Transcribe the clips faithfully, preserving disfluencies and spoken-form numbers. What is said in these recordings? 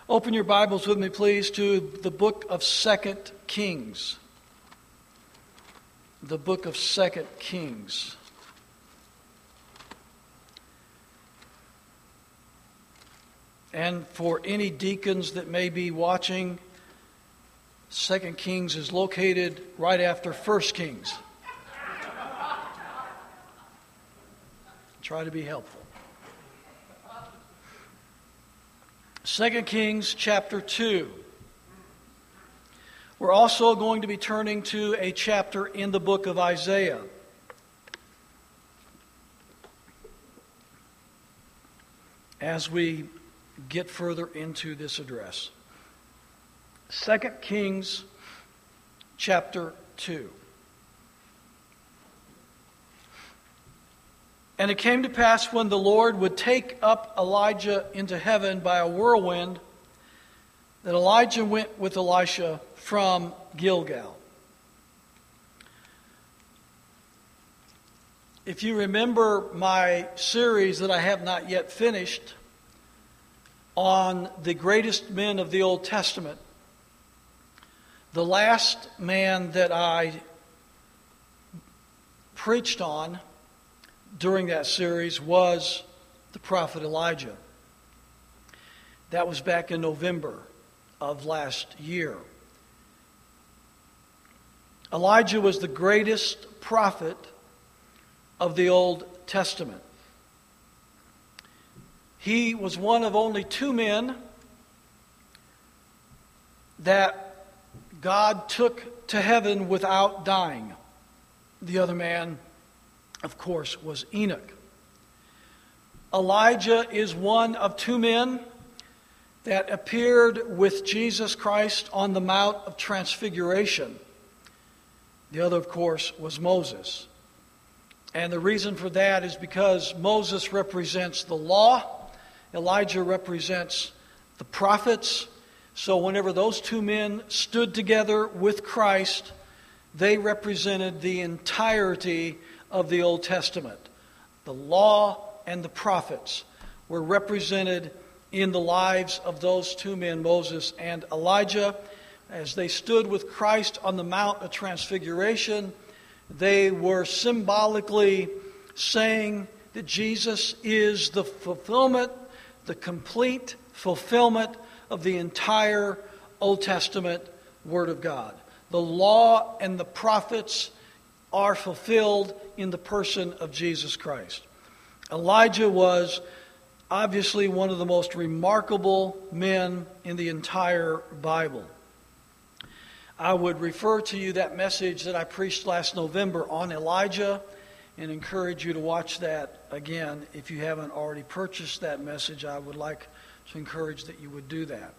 Open your Bibles with me, please, to the book of Second Kings. The book of Second Kings. And for any deacons that may be watching, Second Kings is located right after First Kings. Try to be helpful. Second Kings chapter two. We're also going to be turning to a chapter in the book of Isaiah. As we get further into this address. Second Kings chapter two. And it came to pass when the Lord would take up Elijah into heaven by a whirlwind, that Elijah went with Elisha from Gilgal. If you remember my series that I have not yet finished on the greatest men of the Old Testament, the last man that I preached on during that series was the prophet Elijah. That was back in November of last year. Elijah was the greatest prophet of the Old Testament. He was one of only two men that God took to heaven without dying. The other man, of course, was Enoch. Elijah is one of two men that appeared with Jesus Christ on the Mount of Transfiguration. The other, of course, was Moses. And the reason for that is because Moses represents the law, Elijah represents the prophets. So whenever those two men stood together with Christ, they represented the entirety of the Old Testament. The law and the prophets were represented in the lives of those two men, Moses and Elijah. As they stood with Christ on the Mount of Transfiguration, they were symbolically saying that Jesus is the fulfillment, the complete fulfillment of the entire Old Testament Word of God. The law and the prophets are fulfilled in the person of Jesus Christ. Elijah was obviously one of the most remarkable men in the entire Bible. I would refer to you that message that I preached last November on Elijah and encourage you to watch that again. If you haven't already purchased that message, I would like to encourage that you would do that.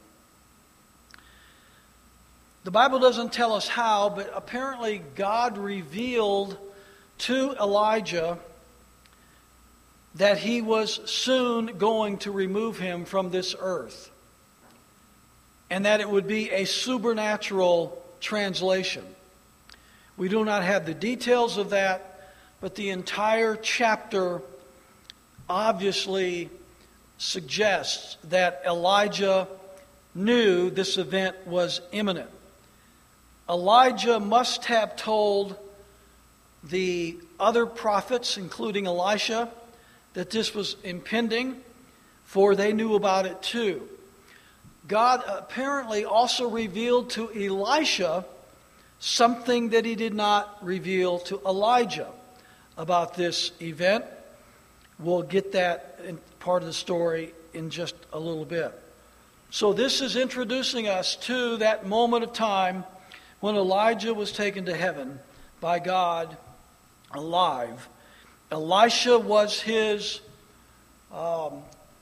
The Bible doesn't tell us how, but apparently God revealed to Elijah that he was soon going to remove him from this earth, and that it would be a supernatural translation. We do not have the details of that, but the entire chapter obviously suggests that Elijah knew this event was imminent. Elijah must have told the other prophets, including Elisha, that this was impending, for they knew about it too. God apparently also revealed to Elisha something that he did not reveal to Elijah about this event. We'll get that in part of the story in just a little bit. So this is introducing us to that moment of time when Elijah was taken to heaven by God alive. Elisha was his um,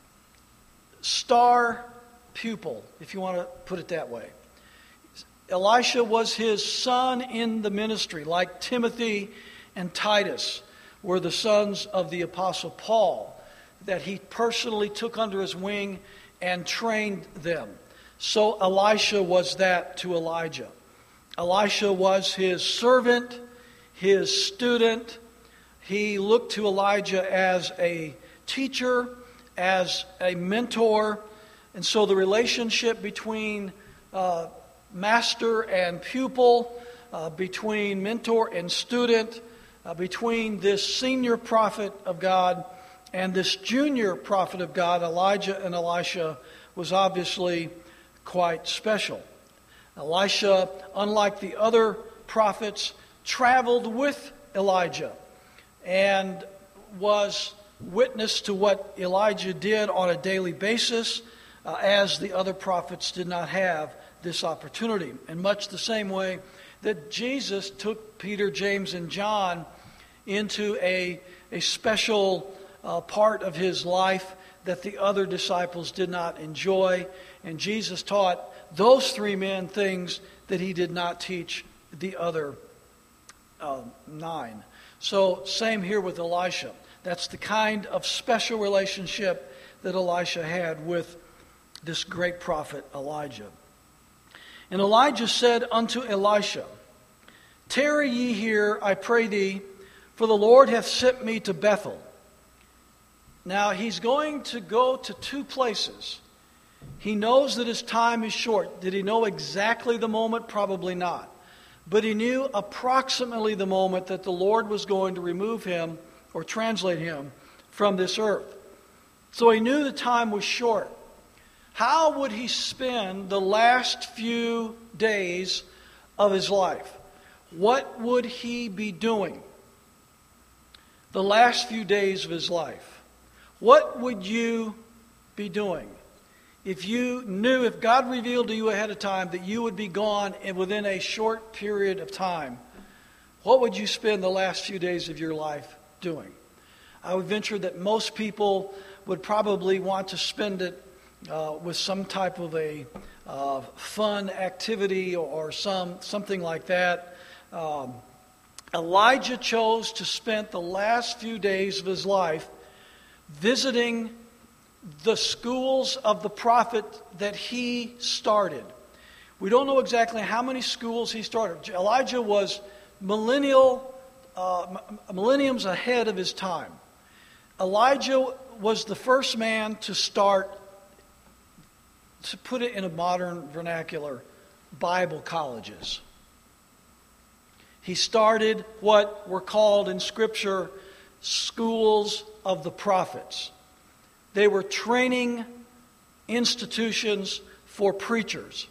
star pupil, if you want to put it that way. Elisha was his son in the ministry, like Timothy and Titus were the sons of the Apostle Paul, that he personally took under his wing and trained them. So Elisha was that to Elijah. Elisha was his servant, his student. He looked to Elijah as a teacher, as a mentor, And so the relationship between uh, master and pupil, uh, between mentor and student, uh, between this senior prophet of God and this junior prophet of God, Elijah and Elisha, was obviously quite special. Elisha, unlike the other prophets, traveled with Elijah and was witness to what Elijah did on a daily basis, uh, as the other prophets did not have this opportunity. In much the same way that Jesus took Peter, James, and John into a, a special uh, part of his life that the other disciples did not enjoy. And Jesus taught those three men things that he did not teach the other uh, nine. So same here with Elisha. That's the kind of special relationship that Elisha had with this great prophet Elijah. And Elijah said unto Elisha, Tarry ye here, I pray thee, for the Lord hath sent me to Bethel. Now he's going to go to two places. He knows that his time is short. Did he know exactly the moment? Probably not. But he knew approximately the moment that the Lord was going to remove him or translate him from this earth. So he knew the time was short. How would he spend the last few days of his life? What would he be doing the last few days of his life? What would you be doing if you knew, if God revealed to you ahead of time that you would be gone and within a short period of time? What would you spend the last few days of your life doing? I would venture that most people would probably want to spend it uh, with some type of a uh, fun activity or, or some something like that. Um, Elijah chose to spend the last few days of his life visiting the schools of the prophet that he started. We don't know exactly how many schools he started. Elijah was millennial, uh, millenniums ahead of his time. Elijah was the first man to start, to put it in a modern vernacular, Bible colleges. He started what were called in Scripture schools of the prophets. They were training institutions for preachers.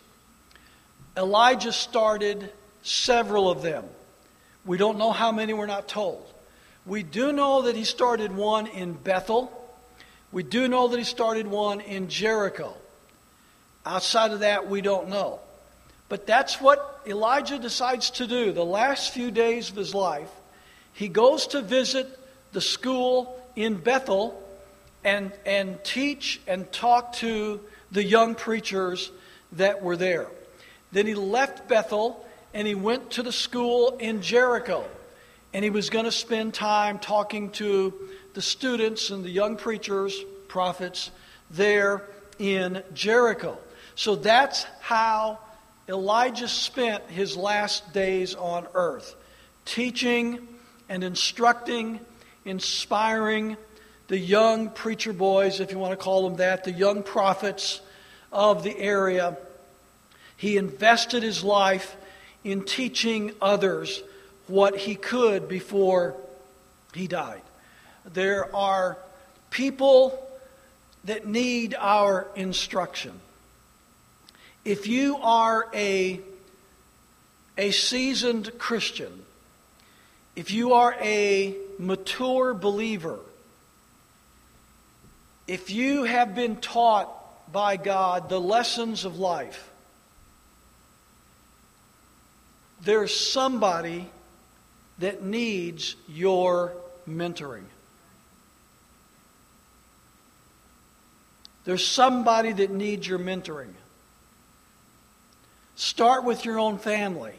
Elijah started several of them. We don't know how many, we're not told. We do know that he started one in Bethel. We do know that he started one in Jericho. Outside of that, we don't know. But that's what Elijah decides to do. The last few days of his life, he goes to visit the school in Bethel and, and teach and talk to the young preachers that were there. Then he left Bethel and he went to the school in Jericho. And he was going to spend time talking to the students and the young preachers, prophets, there in Jericho. So that's how Elijah spent his last days on earth, teaching and instructing, inspiring the young preacher boys, if you want to call them that, the young prophets of the area. He invested his life in teaching others what he could before he died. There are people that need our instruction. If you are a, a seasoned Christian, if you are a mature believer, if you have been taught by God the lessons of life, there's somebody that needs your mentoring. There's somebody that needs your mentoring. Start with your own family.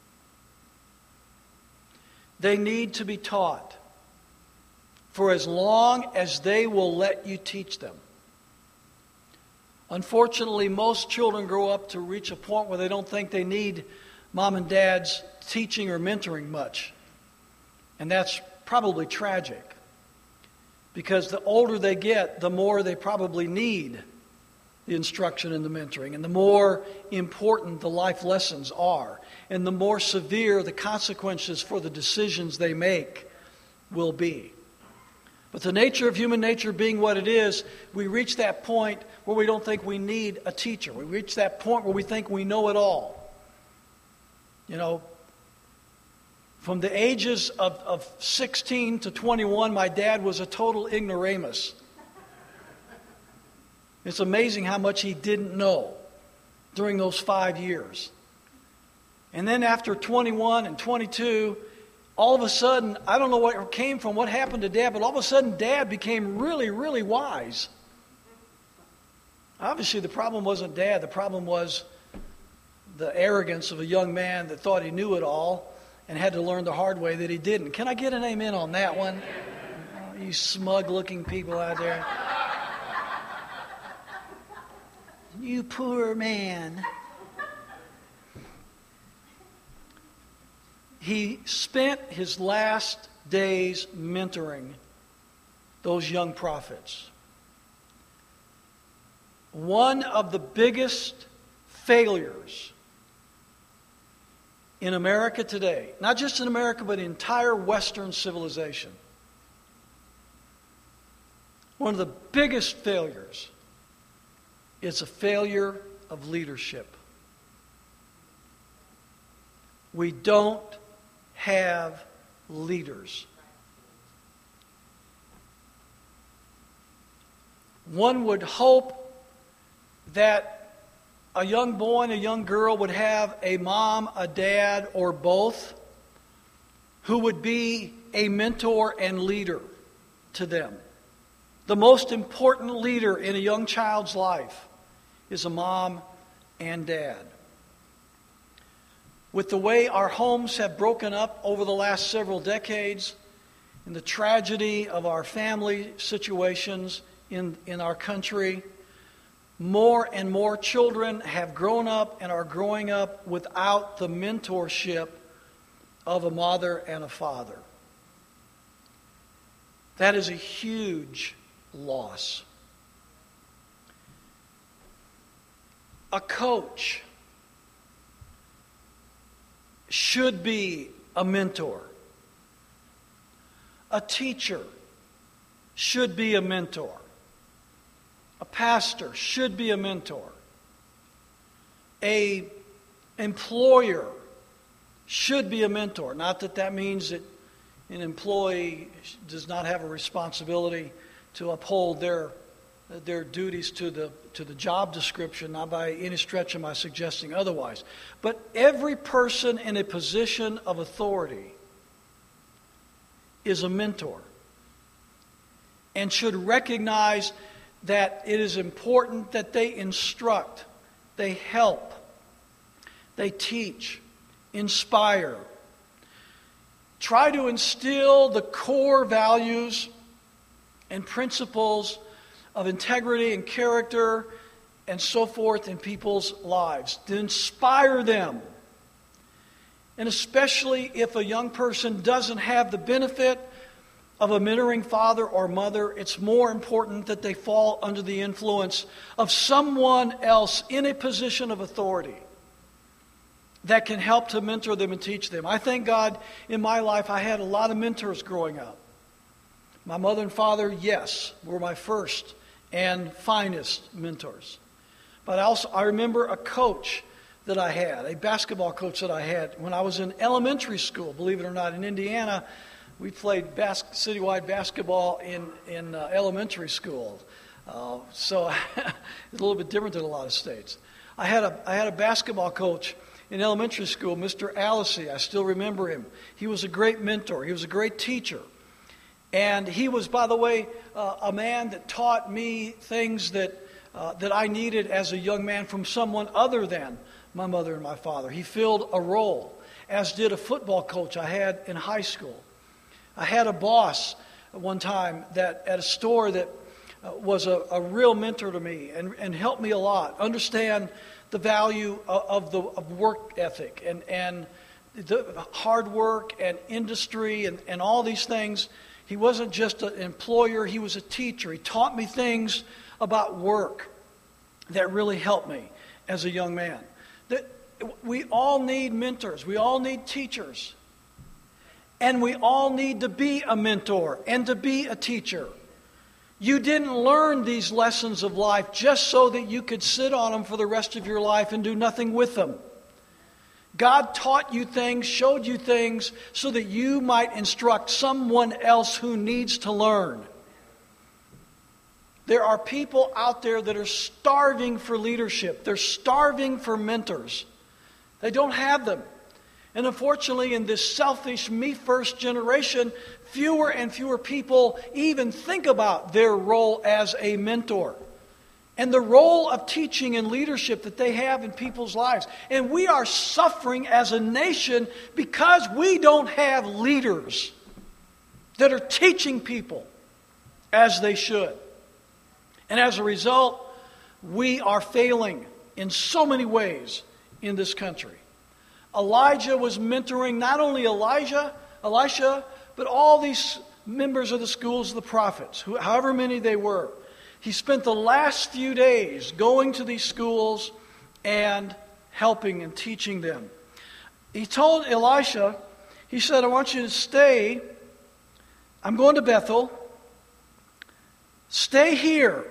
They need to be taught for as long as they will let you teach them. Unfortunately, most children grow up to reach a point where they don't think they need mom and dad's teaching or mentoring much. And that's probably tragic. Because the older they get, the more they probably need the instruction and the mentoring, and the more important the life lessons are, and the more severe the consequences for the decisions they make will be. But the nature of human nature being what it is, we reach that point where we don't think we need a teacher. We reach that point where we think we know it all. You know, from the ages of, of sixteen to twenty-one, my dad was a total ignoramus. It's amazing how much he didn't know during those five years. And then after twenty-one and twenty-two, all of a sudden, I don't know what came from, what happened to Dad, but all of a sudden Dad became really, really wise. Obviously, the problem wasn't Dad. The problem was the arrogance of a young man that thought he knew it all and had to learn the hard way that he didn't. Can I get an amen on that one? Oh, you smug-looking people out there. You poor man. He spent his last days mentoring those young prophets. One of the biggest failures in America today, not just in America, but in entire Western civilization, one of the biggest failures is a failure of leadership. We don't have leaders. One would hope that a young boy and a young girl would have a mom, a dad, or both who would be a mentor and leader to them. The most important leader in a young child's life is a mom and dad. With the way our homes have broken up over the last several decades, and the tragedy of our family situations in, in our country, more and more children have grown up and are growing up without the mentorship of a mother and a father. That is a huge loss. A coach should be a mentor. A teacher should be a mentor. A pastor should be a mentor. A employer should be a mentor. Not that that means that an employee does not have a responsibility to uphold their their duties to the to the job description, not by any stretch am I suggesting otherwise. But every person in a position of authority is a mentor and should recognize that it is important that they instruct, they help, they teach, inspire. Try to instill the core values and principles of integrity and character and so forth in people's lives, to inspire them. And especially if a young person doesn't have the benefit of a mentoring father or mother, it's more important that they fall under the influence of someone else in a position of authority that can help to mentor them and teach them. I thank God in my life I had a lot of mentors growing up. My mother and father, yes, were my first and finest mentors. But also, I remember a coach that I had, a basketball coach that I had when I was in elementary school. Believe it or not, in Indiana, we played bas- citywide basketball in, in uh, elementary school. Uh, so it's a little bit different than a lot of states. I had a I had a basketball coach in elementary school, Mister Alessi. I still remember him. He was a great mentor. He was a great teacher. And he was, by the way, uh, a man that taught me things that uh, that I needed as a young man from someone other than my mother and my father. He filled a role, as did a football coach I had in high school. I had a boss at one time that at a store that uh, was a, a real mentor to me and, and helped me a lot understand the value of, of the of work ethic and, and the hard work and industry and, and all these things. He wasn't just an employer, he was a teacher. He taught me things about work that really helped me as a young man. That we all need mentors. We all need teachers. And we all need to be a mentor and to be a teacher. You didn't learn these lessons of life just so that you could sit on them for the rest of your life and do nothing with them. God taught you things, showed you things, so that you might instruct someone else who needs to learn. There are people out there that are starving for leadership. They're starving for mentors. They don't have them. And unfortunately, in this selfish, me-first generation, fewer and fewer people even think about their role as a mentor and the role of teaching and leadership that they have in people's lives. And we are suffering as a nation because we don't have leaders that are teaching people as they should. And as a result, we are failing in so many ways in this country. Elijah was mentoring not only Elijah, Elisha, but all these members of the schools of the prophets, who, however many they were. He spent the last few days going to these schools and helping and teaching them. He told Elisha, he said, I want you to stay. I'm going to Bethel. Stay here.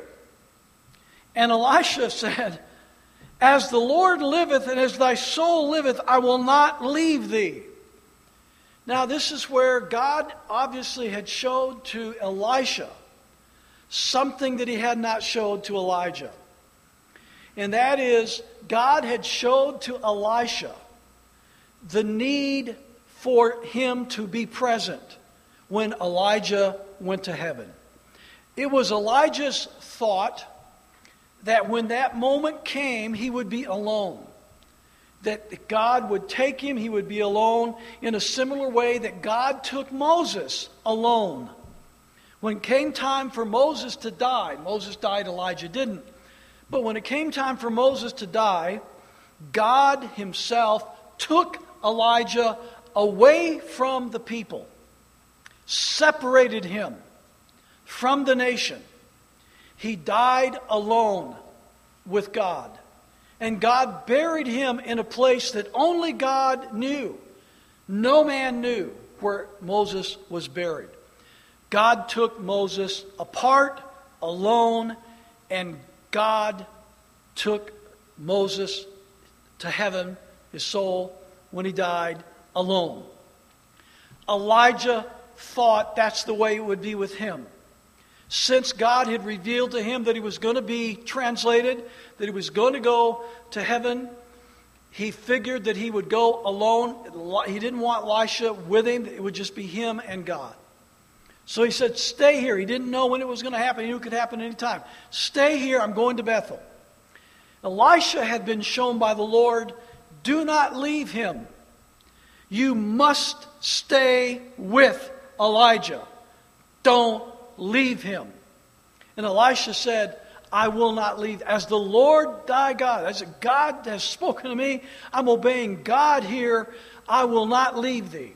And Elisha said, as the Lord liveth and as thy soul liveth, I will not leave thee. Now this is where God obviously had showed to Elisha something that he had not showed to Elijah. And that is, God had showed to Elisha the need for him to be present when Elijah went to heaven. It was Elijah's thought that when that moment came, he would be alone. That God would take him, he would be alone in a similar way that God took Moses alone. When it came time for Moses to die, Moses died, Elijah didn't. But when it came time for Moses to die, God himself took Elijah away from the people, separated him from the nation. He died alone with God. And God buried him in a place that only God knew. No man knew where Moses was buried. God took Moses apart, alone, and God took Moses to heaven, his soul, when he died, alone. Elijah thought that's the way it would be with him. Since God had revealed to him that he was going to be translated, that he was going to go to heaven, he figured that he would go alone. He didn't want Elisha with him. It would just be him and God. So he said, stay here. He didn't know when it was going to happen. He knew it could happen any time. Stay here. I'm going to Bethel. Elisha had been shown by the Lord, do not leave him. You must stay with Elijah. Don't leave him. And Elisha said, I will not leave. As the Lord thy God, as God has spoken to me, I'm obeying God here. I will not leave thee.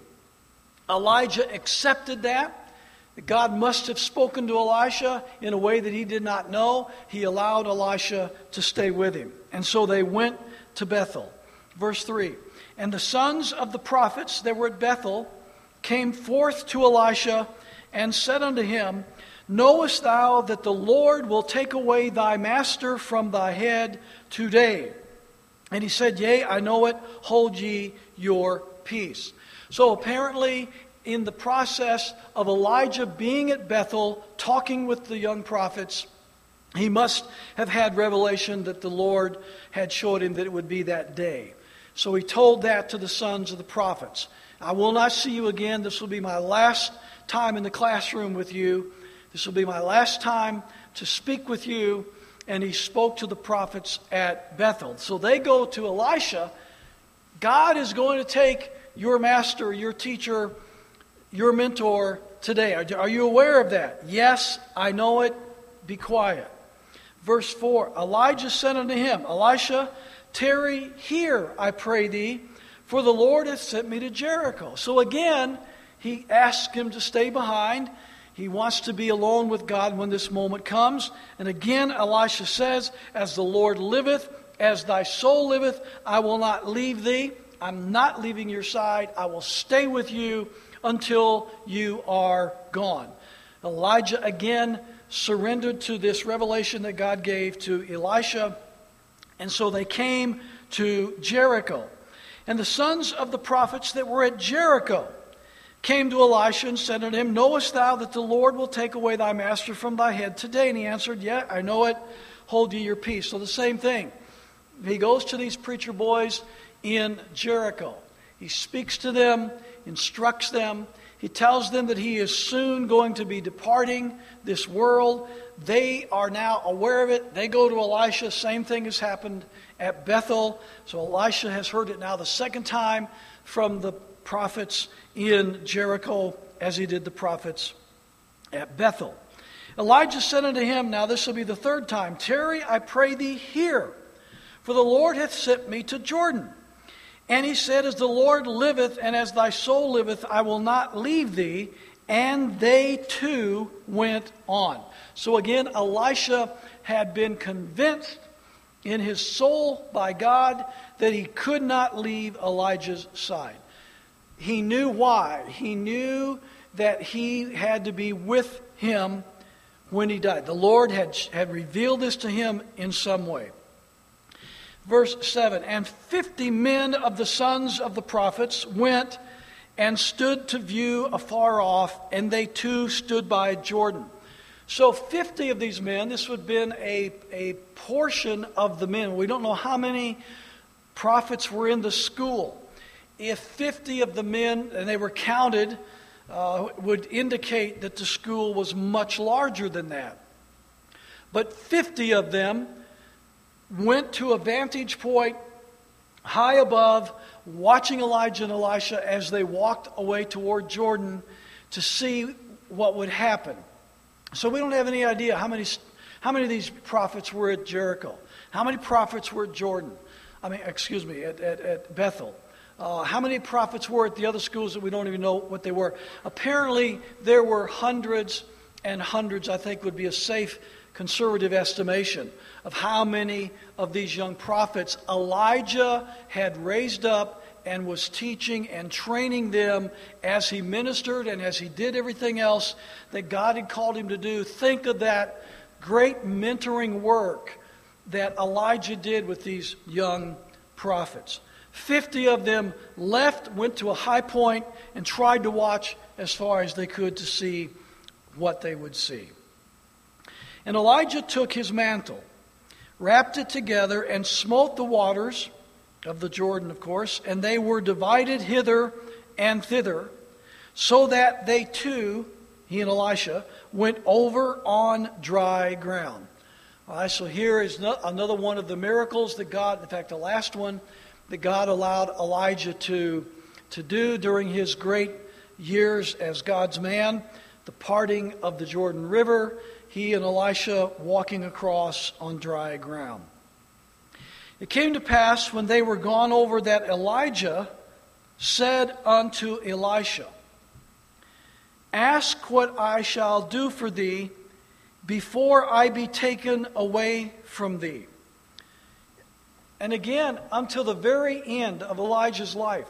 Elijah accepted that. God must have spoken to Elisha in a way that he did not know. He allowed Elisha to stay with him. And so they went to Bethel. Verse three. And the sons of the prophets that were at Bethel came forth to Elisha and said unto him, knowest thou that the Lord will take away thy master from thy head today? And he said, yea, I know it. Hold ye your peace. So apparently, in the process of Elijah being at Bethel, talking with the young prophets, he must have had revelation that the Lord had showed him that it would be that day. So he told that to the sons of the prophets. I will not see you again. This will be my last time in the classroom with you. This will be my last time to speak with you. And he spoke to the prophets at Bethel. So they go to Elisha. God is going to take your master, your teacher, your mentor today. Are, are you aware of that? Yes, I know it. Be quiet. Verse four, Elijah said unto him, Elisha, tarry here, I pray thee, for the Lord hath sent me to Jericho. So again, he asked him to stay behind. He wants to be alone with God when this moment comes. And again, Elisha says, as the Lord liveth, as thy soul liveth, I will not leave thee. I'm not leaving your side. I will stay with you until you are gone. Elijah again surrendered to this revelation that God gave to Elisha. And so they came to Jericho. And the sons of the prophets that were at Jericho came to Elisha and said unto him, knowest thou that the Lord will take away thy master from thy head today? And he answered, yeah, I know it. Hold ye your peace. So the same thing. He goes to these preacher boys in Jericho. He speaks to them, instructs them. He tells them that he is soon going to be departing this world. They are now aware of it. They go to Elisha. Same thing has happened at Bethel. So Elisha has heard it now the second time from the prophets in Jericho as he did the prophets at Bethel. Elijah said unto him, now this will be the third time, tarry, I pray thee here, for the Lord hath sent me to Jordan. And he said, as the Lord liveth, and as thy soul liveth, I will not leave thee. And they too went on. So again, Elisha had been convinced in his soul by God that he could not leave Elijah's side. He knew why. He knew that he had to be with him when he died. The Lord had, had revealed this to him in some way. Verse seven, and fifty men of the sons of the prophets went and stood to view afar off, and they too stood by Jordan. So fifty of these men, this would have been a, a portion of the men. We don't know how many prophets were in the school. If fifty of the men, and they were counted, uh, would indicate that the school was much larger than that. But fifty of them went to a vantage point high above, watching Elijah and Elisha as they walked away toward Jordan to see what would happen. So we don't have any idea how many how many of these prophets were at Jericho. How many prophets were at Jordan? I mean, excuse me, at, at, at Bethel. Uh, how many prophets were at the other schools that we don't even know what they were? Apparently, there were hundreds and hundreds, I think would be a safe conservative estimation of how many of these young prophets Elijah had raised up and was teaching and training them as he ministered and as he did everything else that God had called him to do. Think of that great mentoring work that Elijah did with these young prophets. Fifty of them left, went to a high point, and tried to watch as far as they could to see what they would see. And Elijah took his mantle, wrapped it together, and smote the waters of the Jordan, of course, and they were divided hither and thither, so that they too, he and Elisha, went over on dry ground. All right, so here is no, another one of the miracles that God, in fact, the last one that God allowed Elijah to, to do during his great years as God's man, the parting of the Jordan River, he and Elisha walking across on dry ground. It came to pass when they were gone over that Elijah said unto Elisha, ask what I shall do for thee before I be taken away from thee. And again, until the very end of Elijah's life,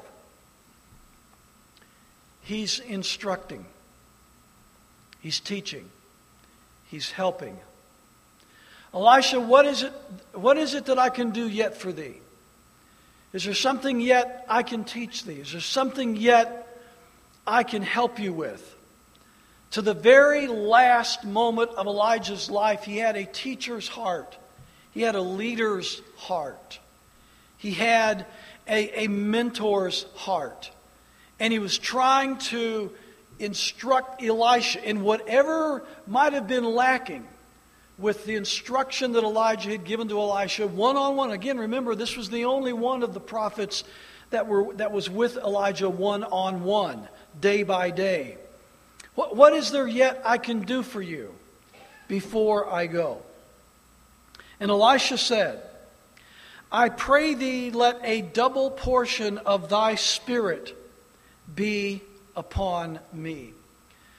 he's instructing, he's teaching, he's helping. Elisha, what is it, what is it that I can do yet for thee? Is there something yet I can teach thee? Is there something yet I can help you with? To the very last moment of Elijah's life, he had a teacher's heart. He had a leader's heart. He had a, a mentor's heart. And he was trying to instruct Elisha in whatever might have been lacking with the instruction that Elijah had given to Elisha one-on-one. Again, remember, this was the only one of the prophets that were that was with Elijah one-on-one, day by day. What, what is there yet I can do for you before I go? And Elisha said, I pray thee, let a double portion of thy spirit be upon me.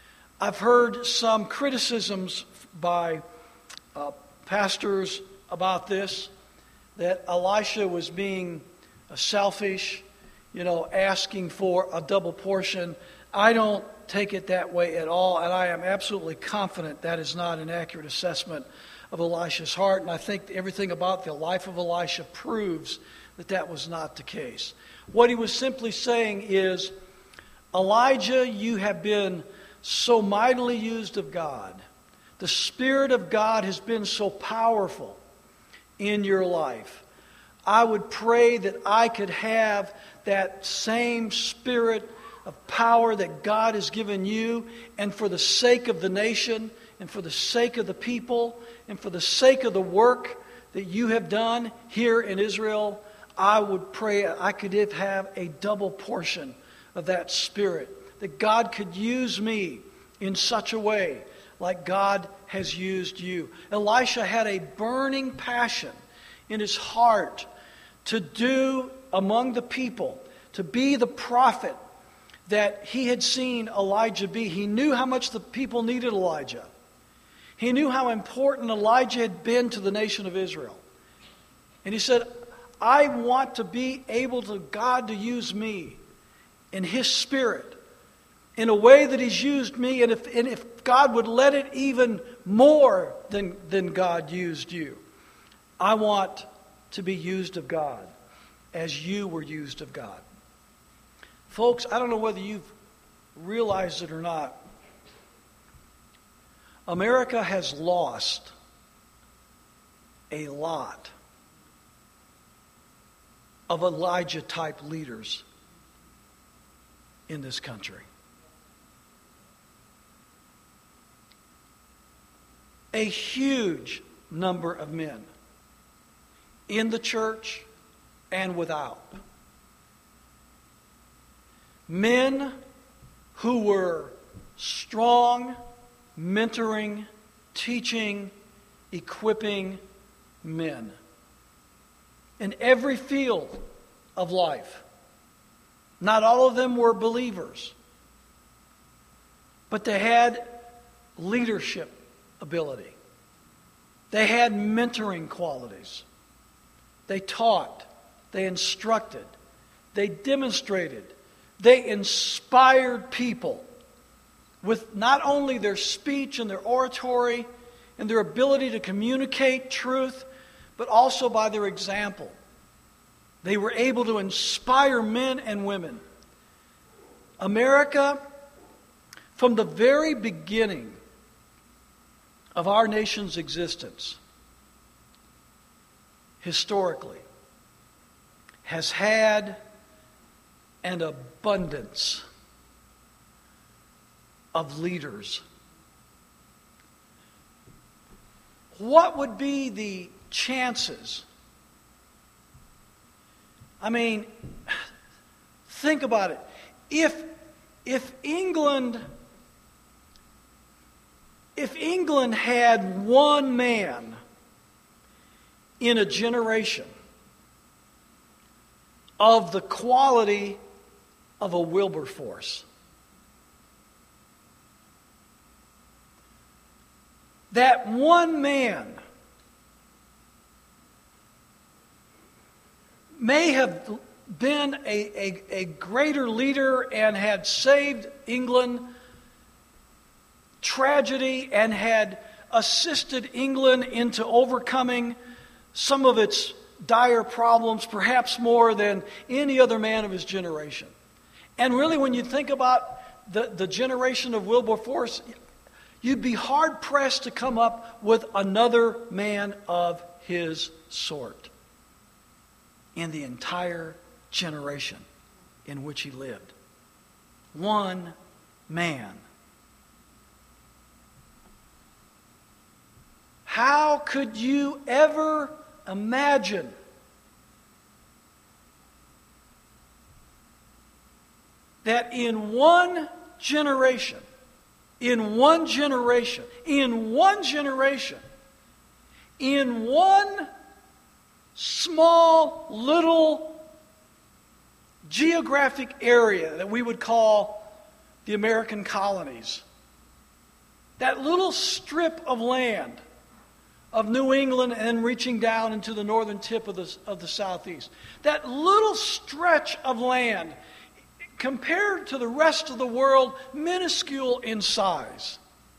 I've heard some criticisms by uh, pastors about this, that Elisha was being uh, selfish, you know, asking for a double portion. I don't take it that way at all, and I am absolutely confident that is not an accurate assessment of Elisha's heart, and I think everything about the life of Elisha proves that that was not the case. What he was simply saying is, Elijah, you have been so mightily used of God. The Spirit of God has been so powerful in your life. I would pray that I could have that same spirit of power that God has given you, and for the sake of the nation, and for the sake of the people, and for the sake of the work that you have done here in Israel, I would pray I could have a double portion of that Spirit, that God could use me in such a way like God has used you. Elisha had a burning passion in his heart to do among the people, to be the prophet that he had seen Elijah be. He knew how much the people needed Elijah. He knew how important Elijah had been to the nation of Israel. And he said, I want to be able to God to use me in His Spirit in a way that He's used me, and if, and if God would let it even more than, than God used you, I want to be used of God as you were used of God. Folks, I don't know whether you've realized it or not. America has lost a lot of Elijah-type leaders in this country. A huge number of men in the church and without. Men who were strong, mentoring, teaching, equipping men in every field of life. Not all of them were believers, but they had leadership ability. They had mentoring qualities. They taught. They instructed. They demonstrated. They inspired people with not only their speech and their oratory and their ability to communicate truth, but also by their example. They were able to inspire men and women. America, from the very beginning of our nation's existence, historically, has had an abundance of leaders. What would be the chances? I mean, think about it. If if England if England had one man in a generation of the quality of a Wilberforce, that one man may have been a, a, a greater leader and had saved England tragedy and had assisted England into overcoming some of its dire problems, perhaps more than any other man of his generation. And really, when you think about the, the generation of Wilberforce, you'd be hard-pressed to come up with another man of his sort in the entire generation in which he lived. One man. How could you ever imagine that in one generation, in one generation, in one generation, in one small little geographic area that we would call the American colonies, that little strip of land of New England and reaching down into the northern tip of the, of the southeast. That little stretch of land, compared to the rest of the world, minuscule in size.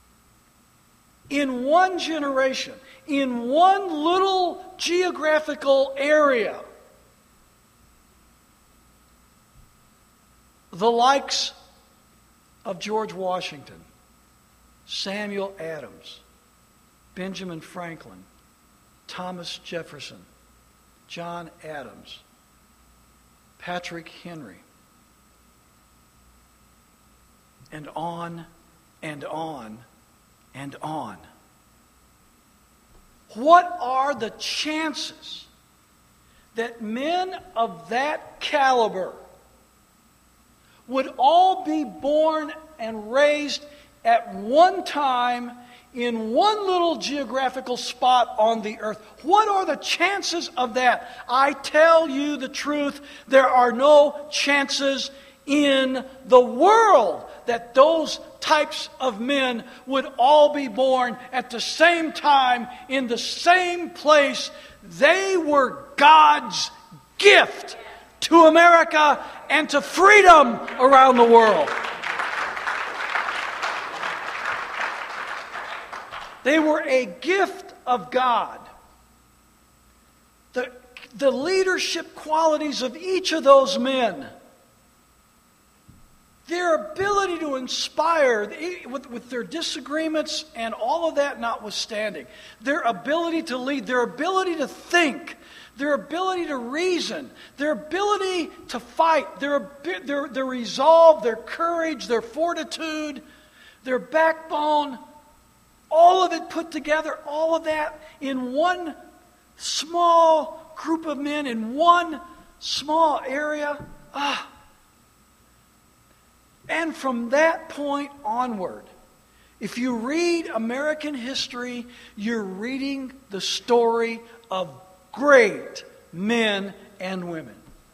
In one generation, in one little geographical area, the likes of George Washington, Samuel Adams, Benjamin Franklin, Thomas Jefferson, John Adams, Patrick Henry, and on and on and on. What are the chances that men of that caliber would all be born and raised at one time in one little geographical spot on the earth? What are the chances of that? I tell you the truth, there are no chances in the world that those types of men would all be born at the same time in the same place. They were God's gift to America and to freedom around the world. They were a gift of God. The, the leadership qualities of each of those men, their ability to inspire, with, with their disagreements and all of that notwithstanding, their ability to lead, their ability to think, their ability to reason, their ability to fight, their, their, their resolve, their courage, their fortitude, their backbone, all of it put together, all of that in one small group of men, in one small area. Ah. And from that point onward, if you read American history, you're reading the story of great men and women.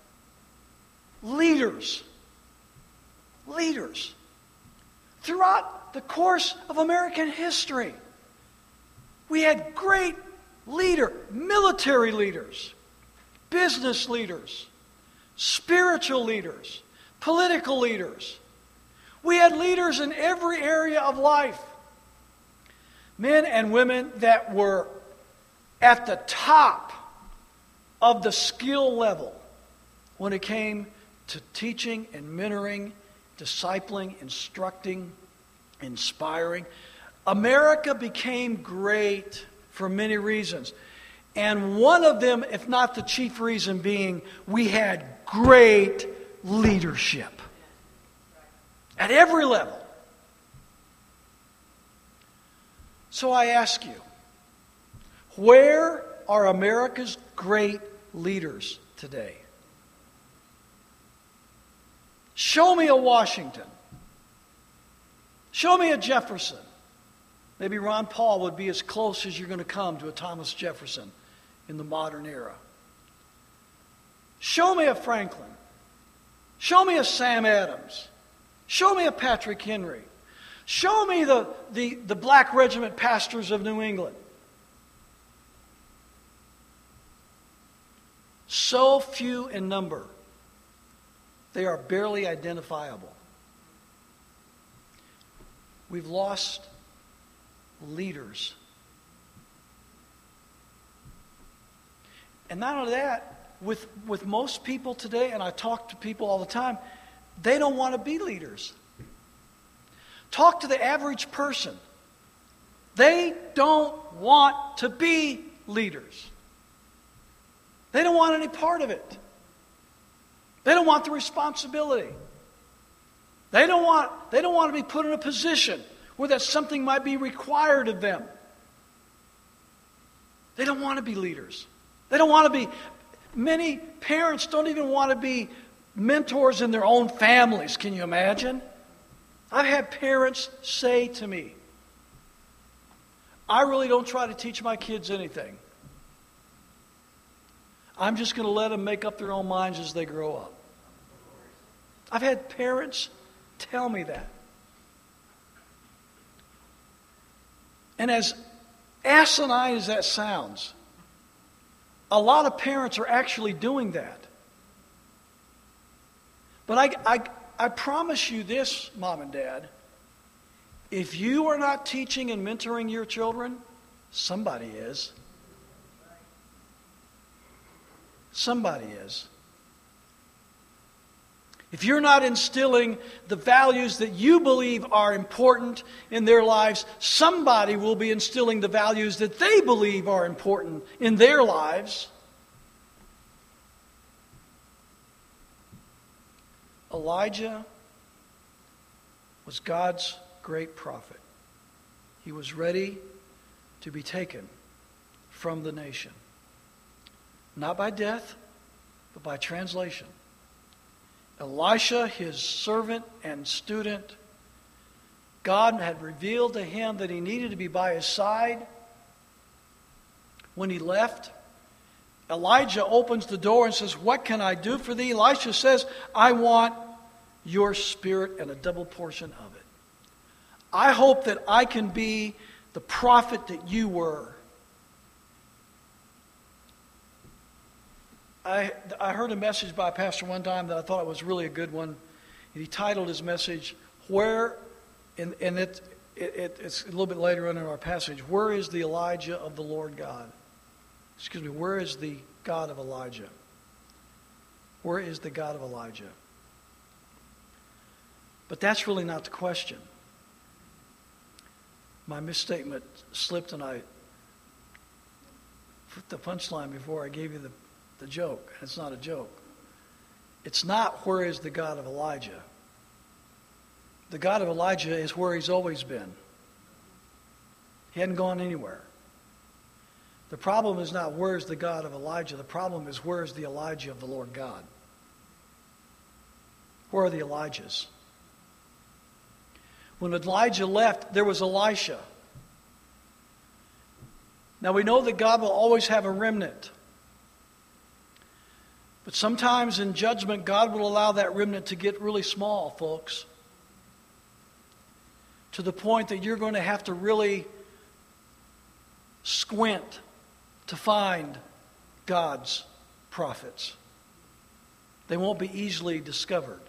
Leaders. Leaders. Throughout the course of American history, we had great leader, military leaders, business leaders, spiritual leaders, political leaders. We had leaders in every area of life. Men and women that were at the top of the skill level when it came to teaching and mentoring, discipling, instructing, inspiring. America became great for many reasons. And one of them, if not the chief reason, being we had great leadership. At every level. So I ask you, where are America's great leaders today? Show me a Washington. Show me a Jefferson. Maybe Ron Paul would be as close as you're going to come to a Thomas Jefferson in the modern era. Show me a Franklin. Show me a Sam Adams. Show me a Patrick Henry. Show me the, the, the Black Regiment pastors of New England. So few in number, they are barely identifiable. We've lost leaders. And not only that, with, with most people today, and I talk to people all the time, they don't want to be leaders. Talk to the average person. They don't want to be leaders. They don't want any part of it. They don't want the responsibility. They don't want, they don't want to be put in a position where that something might be required of them. They don't want to be leaders. They don't want to be, many parents don't even want to be mentors in their own families. Can you imagine? I've had parents say to me, I really don't try to teach my kids anything. I'm just going to let them make up their own minds as they grow up. I've had parents tell me that. And as asinine as that sounds, a lot of parents are actually doing that. But I, I, I promise you this, Mom and Dad, if you are not teaching and mentoring your children, somebody is. Somebody is. If you're not instilling the values that you believe are important in their lives, somebody will be instilling the values that they believe are important in their lives. Elijah was God's great prophet. He was ready to be taken from the nation. Not by death, but by translation. Elisha, his servant and student, God had revealed to him that he needed to be by his side. When he left, Elijah opens the door and says, "What can I do for thee?" Elisha says, "I want your spirit and a double portion of it. I hope that I can be the prophet that you were." I, I heard a message by a pastor one time that I thought was really a good one. He titled his message, Where, and, and it, it, it's a little bit later on in our passage, Where is the Elijah of the Lord God? Excuse me, where is the God of Elijah? Where is the God of Elijah? But that's really not the question. My misstatement slipped and I put the punchline before I gave you the The joke. It's not a joke. It's not where is the God of Elijah. The God of Elijah is where he's always been. He hadn't gone anywhere. The problem is not where is the God of Elijah. The problem is where is the Elijah of the Lord God. Where are the Elijahs? When Elijah left, there was Elisha. Now we know that God will always have a remnant. But sometimes in judgment, God will allow that remnant to get really small, folks. To the point that you're going to have to really squint to find God's prophets. They won't be easily discovered.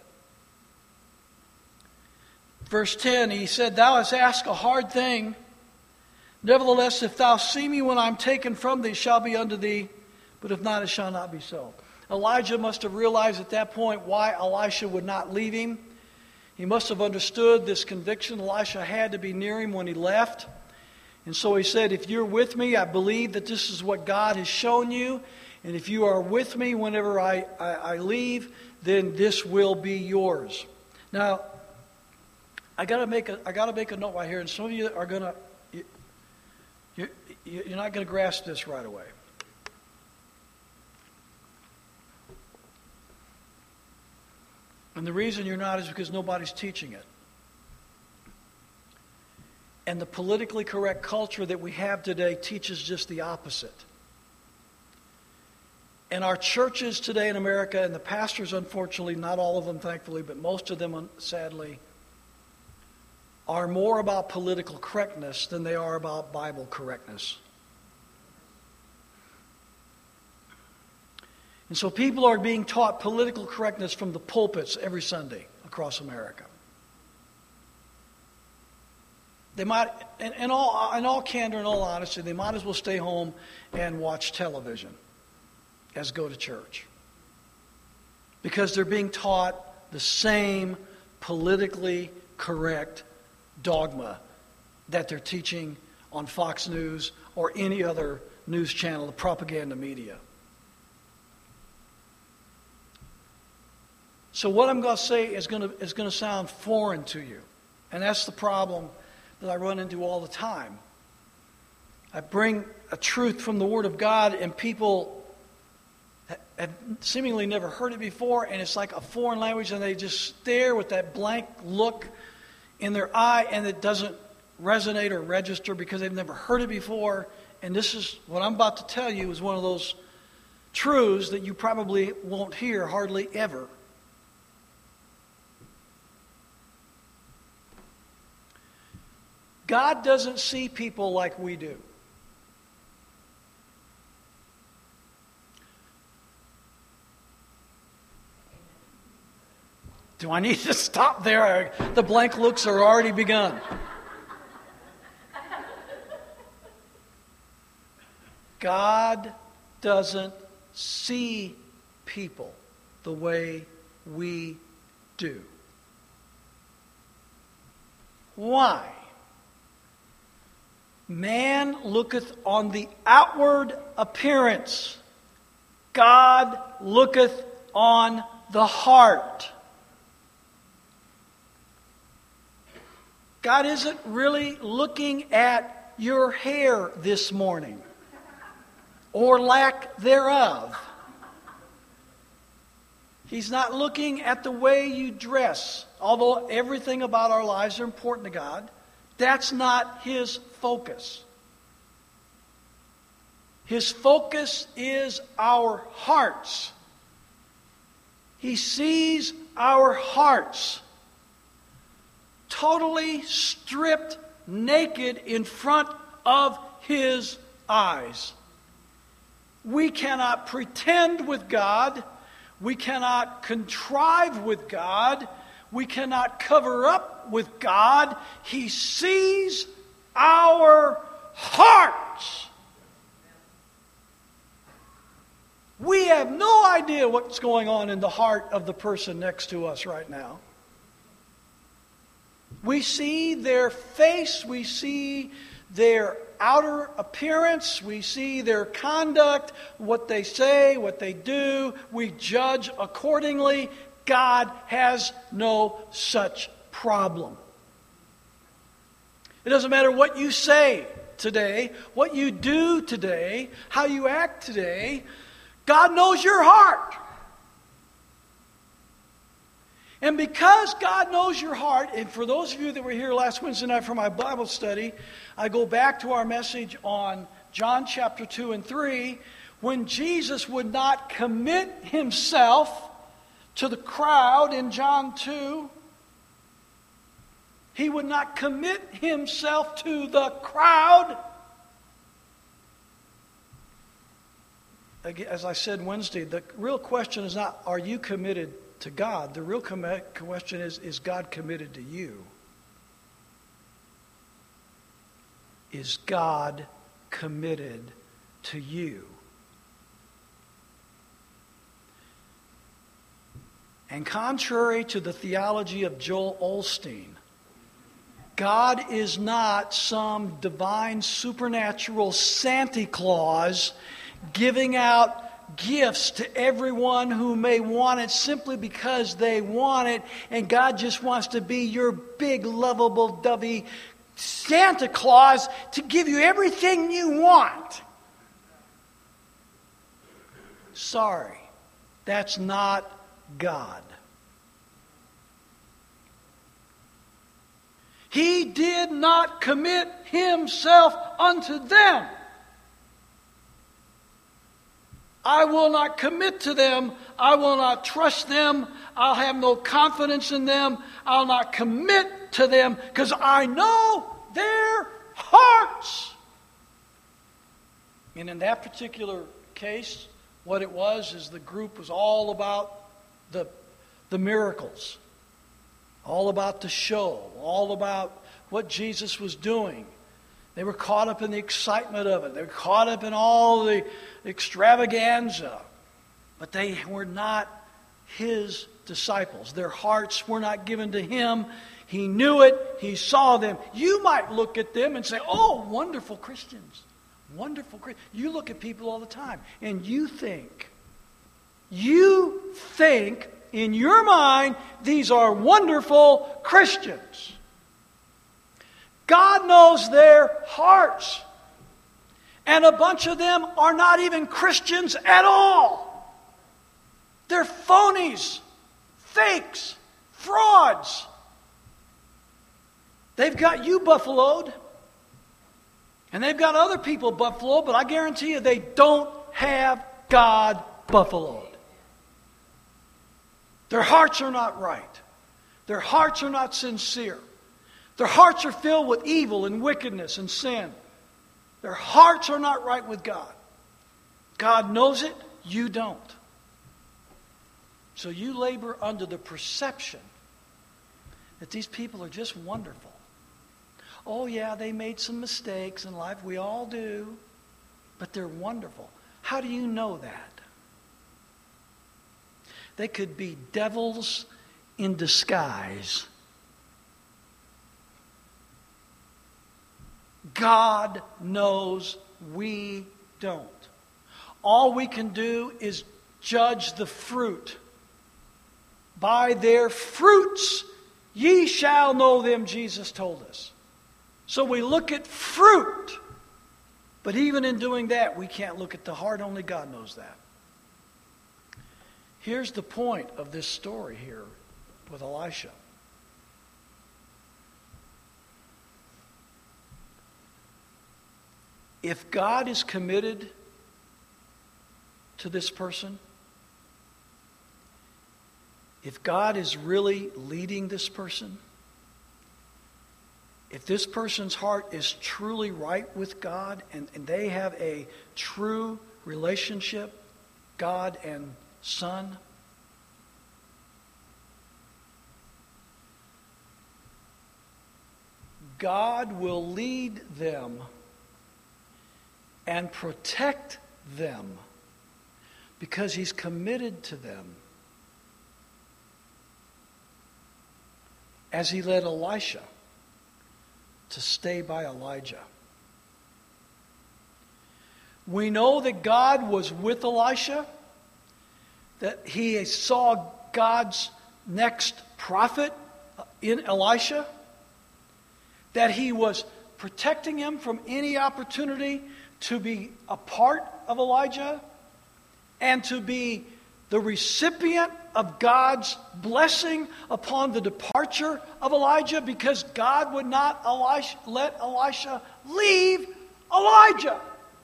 Verse ten, he said, "Thou hast asked a hard thing. Nevertheless, if thou see me when I'm taken from thee, it shall be unto thee. But if not, it shall not be so." Elijah must have realized at that point why Elisha would not leave him. He must have understood this conviction. Elisha had to be near him when he left. And so he said, "If you're with me, I believe that this is what God has shown you. And if you are with me whenever I, I, I leave, then this will be yours." Now, I gotta make a I gotta make a note right here, and some of you are gonna you, you, you're not gonna grasp this right away. And the reason you're not is because nobody's teaching it. And the politically correct culture that we have today teaches just the opposite. And our churches today in America, and the pastors, unfortunately, not all of them, thankfully, but most of them, sadly, are more about political correctness than they are about Bible correctness. And so people are being taught political correctness from the pulpits every Sunday across America. They might, in, in, all, in all candor and all honesty, they might as well stay home and watch television as go to church. Because they're being taught the same politically correct dogma that they're teaching on Fox News or any other news channel, the propaganda media. So what I'm going to say is going to is going to sound foreign to you. And that's the problem that I run into all the time. I bring a truth from the Word of God, and people have seemingly never heard it before, and it's like a foreign language, and they just stare with that blank look in their eye, and it doesn't resonate or register because they've never heard it before. And this is what I'm about to tell you is one of those truths that you probably won't hear hardly ever. God doesn't see people like we do. Do I need to stop there? The blank looks are already begun. God doesn't see people the way we do. Why? Man looketh on the outward appearance. God looketh on the heart. God isn't really looking at your hair this morning, or lack thereof. He's not looking at the way you dress, although everything about our lives are important to God. That's not His focus. His focus is our hearts. He sees our hearts totally stripped naked in front of His eyes. We cannot pretend with God. We cannot contrive with God. We cannot cover up with God. He sees our hearts. We have no idea what's going on in the heart of the person next to us right now. We see their face, we see their outer appearance, we see their conduct, what they say, what they do. We judge accordingly. God has no such problem. It doesn't matter what you say today, what you do today, how you act today. God knows your heart. And because God knows your heart, and for those of you that were here last Wednesday night for my Bible study, I go back to our message on John chapter two and three, when Jesus would not commit Himself to the crowd in John two. He would not commit Himself to the crowd. As I said Wednesday, the real question is not, are you committed to God? The real com- question is, is God committed to you? Is God committed to you? And contrary to the theology of Joel Osteen, God is not some divine supernatural Santa Claus giving out gifts to everyone who may want it simply because they want it, and God just wants to be your big, lovable, dovey Santa Claus to give you everything you want. Sorry, that's not God. He did not commit Himself unto them. I will not commit to them. I will not trust them. I'll have no confidence in them. I'll not commit to them because I know their hearts. And in that particular case, what it was is the group was all about the, the miracles, all about the show, all about what Jesus was doing. They were caught up in the excitement of it. They were caught up in all the extravaganza. But they were not His disciples. Their hearts were not given to Him. He knew it. He saw them. You might look at them and say, oh, wonderful Christians. Wonderful Christians. You look at people all the time and you think, you think in your mind, these are wonderful Christians. God knows their hearts. And a bunch of them are not even Christians at all. They're phonies, fakes, frauds. They've got you buffaloed. And they've got other people buffaloed, but I guarantee you they don't have God buffaloed. Their hearts are not right. Their hearts are not sincere. Their hearts are filled with evil and wickedness and sin. Their hearts are not right with God. God knows it, you don't. So you labor under the perception that these people are just wonderful. Oh yeah, they made some mistakes in life. We all do. But they're wonderful. How do you know that? They could be devils in disguise. God knows, we don't. All we can do is judge the fruit. By their fruits ye shall know them, Jesus told us. So we look at fruit. But even in doing that, we can't look at the heart. Only God knows that. Here's the point of this story here with Elisha. If God is committed to this person, if God is really leading this person, if this person's heart is truly right with God and, and they have a true relationship, God and Son, God will lead them and protect them because He's committed to them, as He led Elisha to stay by Elijah. We know that God was with Elisha, that he saw God's next prophet in Elisha, that he was protecting him from any opportunity to be a part of Elijah and to be the recipient of God's blessing upon the departure of Elijah, because God would not Elisha, let Elisha leave Elijah.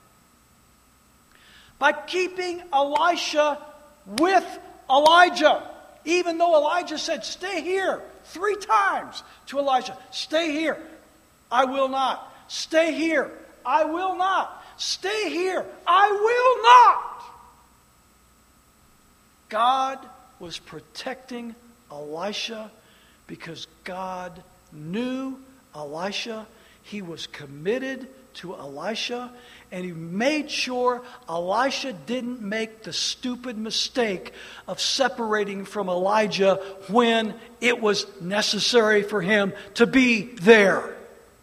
By keeping Elisha with Elijah, even though Elijah said, "Stay here," three times to Elisha. "Stay here, I will not. Stay here, I will not. Stay here, I will not." God was protecting Elisha because God knew Elisha. He was committed to Elisha, and he made sure Elisha didn't make the stupid mistake of separating from Elijah when it was necessary for him to be there.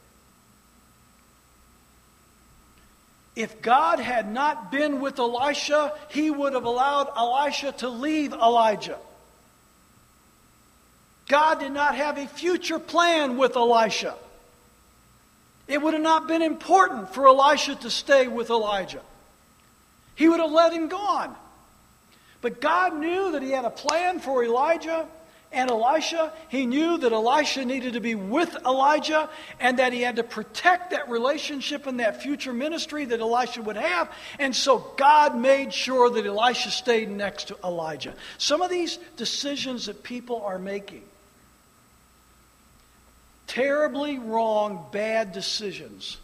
If God had not been with Elisha, He would have allowed Elisha to leave Elijah. God did not have a future plan with Elisha. It would have not been important for Elisha to stay with Elijah. He would have let him gone. But God knew that He had a plan for Elijah and Elisha. He knew that Elisha needed to be with Elijah and that he had to protect that relationship and that future ministry that Elisha would have. And so God made sure that Elisha stayed next to Elijah. Some of these decisions that people are making, terribly wrong, bad decisions,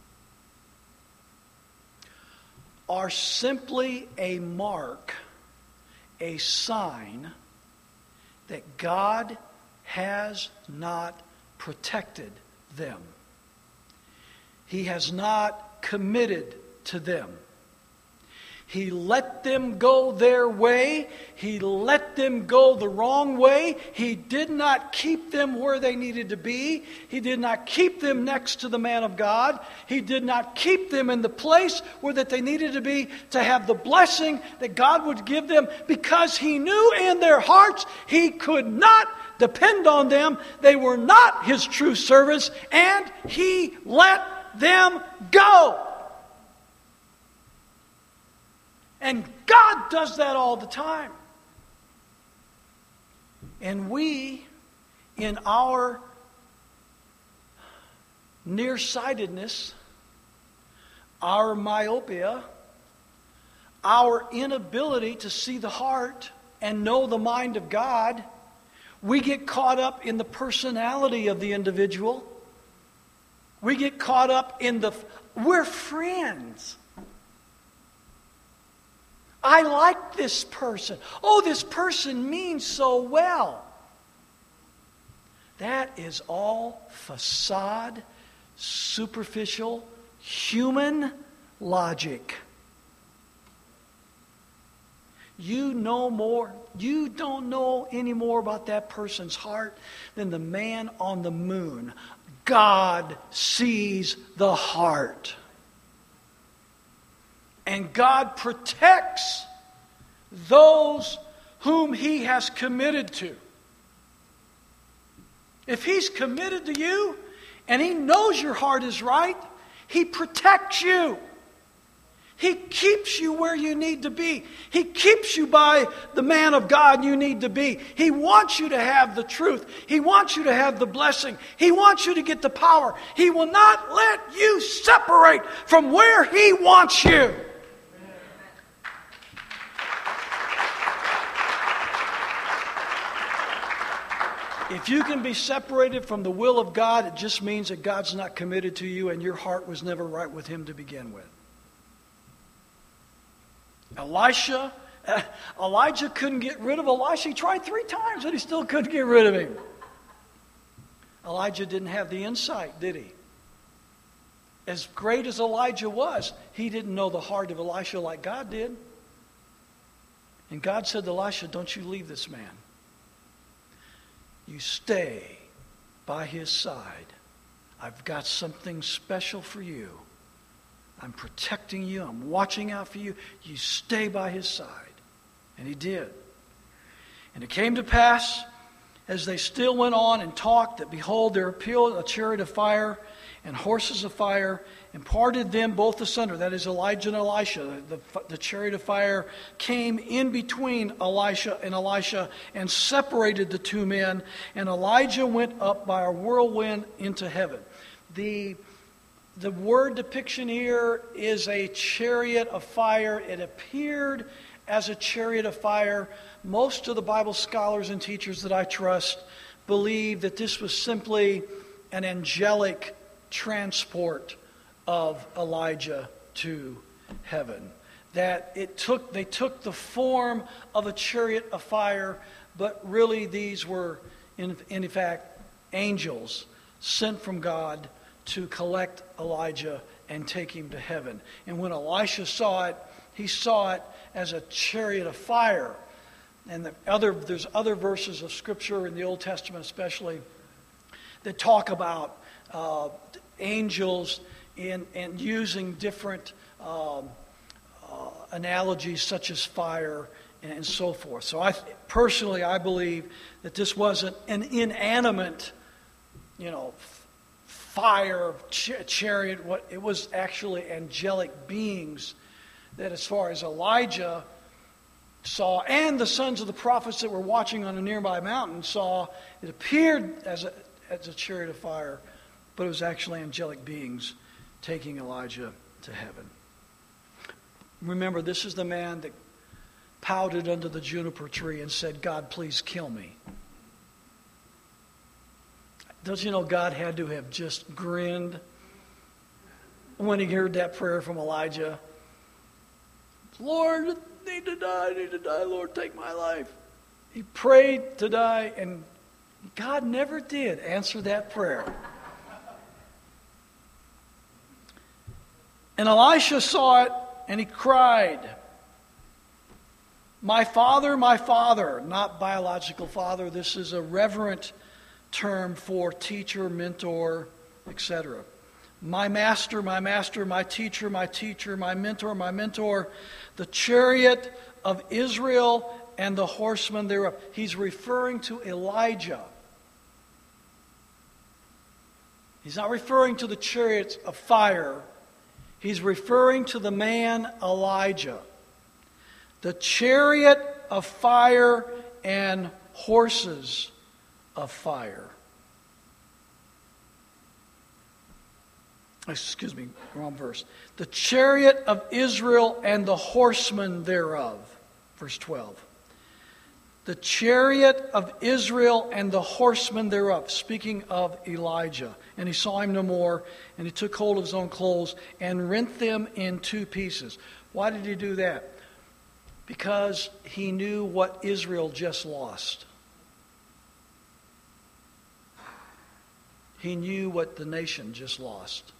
are simply a mark, a sign that God has not protected them. He has not committed to them. He let them go their way. He let them go the wrong way. He did not keep them where they needed to be. He did not keep them next to the man of God. He did not keep them in the place where that they needed to be to have the blessing that God would give them, because He knew in their hearts He could not depend on them. They were not His true servants, and He let them go. And God does that all the time. And we, in our nearsightedness, our myopia, our inability to see the heart and know the mind of God, We get caught up in the personality of the individual. We get caught up in the, we're friends. I like this person. Oh, this person means so well. That is all facade, superficial, human logic. You know more, you don't know any more about that person's heart than the man on the moon. God sees the heart. And God protects those whom He has committed to. If He's committed to you and He knows your heart is right, He protects you. He keeps you where you need to be. He keeps you by the man of God you need to be. He wants you to have the truth. He wants you to have the blessing. He wants you to get the power. He will not let you separate from where He wants you. If you can be separated from the will of God, it just means that God's not committed to you and your heart was never right with Him to begin with. Elisha, uh, Elijah couldn't get rid of Elisha. He tried three times and he still couldn't get rid of him. Elijah didn't have the insight, did he? As great as Elijah was, he didn't know the heart of Elisha like God did. And God said to Elisha, don't you leave this man. You stay by his side. I've got something special for you. I'm protecting you. I'm watching out for you. You stay by his side. And he did. And it came to pass, as they still went on and talked, that behold, there appeared a chariot of fire and horses of fire, and parted them both asunder. That is Elijah and Elisha. The, the chariot of fire came in between Elisha and Elisha and separated the two men. And Elijah went up by a whirlwind into heaven. The The word depiction here is a chariot of fire. It appeared as a chariot of fire. Most of the Bible scholars and teachers that I trust believe that this was simply an angelic transport of Elijah to heaven. That it took, they took the form of a chariot of fire, but really these were, in, in fact, angels sent from God to collect Elijah and take him to heaven. And when Elisha saw it, he saw it as a chariot of fire. And the other, there's other verses of Scripture in the Old Testament especially that talk about uh, angels in, and using different um, uh, analogies such as fire and, and so forth. So I personally, I believe that this wasn't an inanimate, you know, fire, ch- chariot. What it was actually angelic beings that, as far as Elijah saw, and the sons of the prophets that were watching on a nearby mountain saw, it appeared as a, as a chariot of fire, but it was actually angelic beings taking Elijah to heaven. Remember, this is the man that pouted under the juniper tree and said, God, please kill me. Don't you know God had to have just grinned when he heard that prayer from Elijah? Lord, I need to die, I need to die. Lord, take my life. He prayed to die, and God never did answer that prayer. And Elisha saw it, and he cried, my father, my father. Not biological father. This is a reverent term for teacher, mentor, et cetera. My master, my master, my teacher, my teacher, my mentor, my mentor, the chariot of Israel and the horsemen thereof. He's referring to Elijah. He's not referring to the chariots of fire. He's referring to the man Elijah. The chariot of fire and horses of fire. Excuse me, wrong verse. The chariot of Israel and the horsemen thereof. Verse twelve. the chariot of Israel and the horsemen thereof. Speaking of Elijah. And he saw him no more, and he took hold of his own clothes and rent them in two pieces. Why did he do that? Because he knew what Israel just lost. He knew what the nation just lost.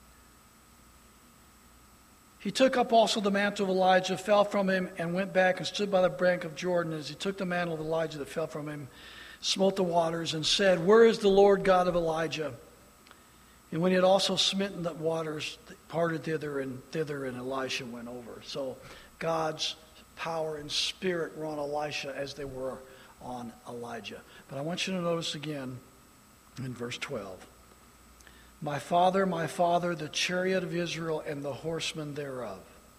He took up also the mantle of Elijah, fell from him, and went back and stood by the bank of Jordan. As he took the mantle of Elijah that fell from him, smote the waters, and said, Where is the Lord God of Elijah? And when he had also smitten the waters, they parted thither and thither, and Elisha went over. So God's power and spirit were on Elisha as they were on Elijah. But I want you to notice again in verse twelve. My father, my father, the chariot of Israel and the horsemen thereof.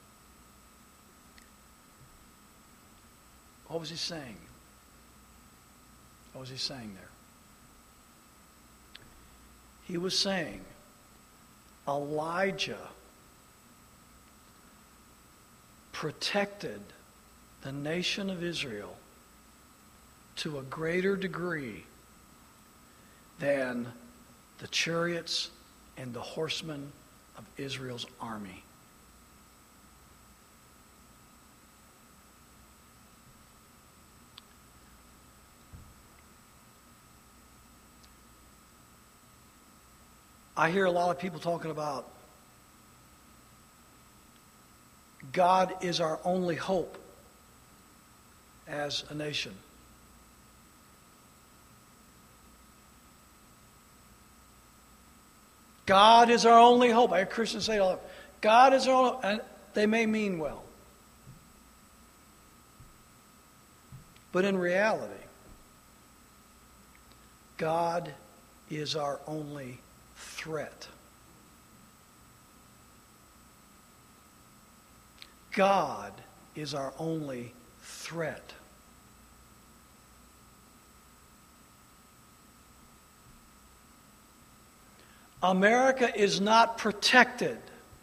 What was he saying? What was he saying there? He was saying, Elijah protected the nation of Israel to a greater degree than the chariots and the horsemen of Israel's army. I hear a lot of people talking about God is our only hope as a nation. God is our only hope. I hear Christians say all that. God is our only hope. And they may mean well. But in reality, God is our only threat. God is our only threat. America is not protected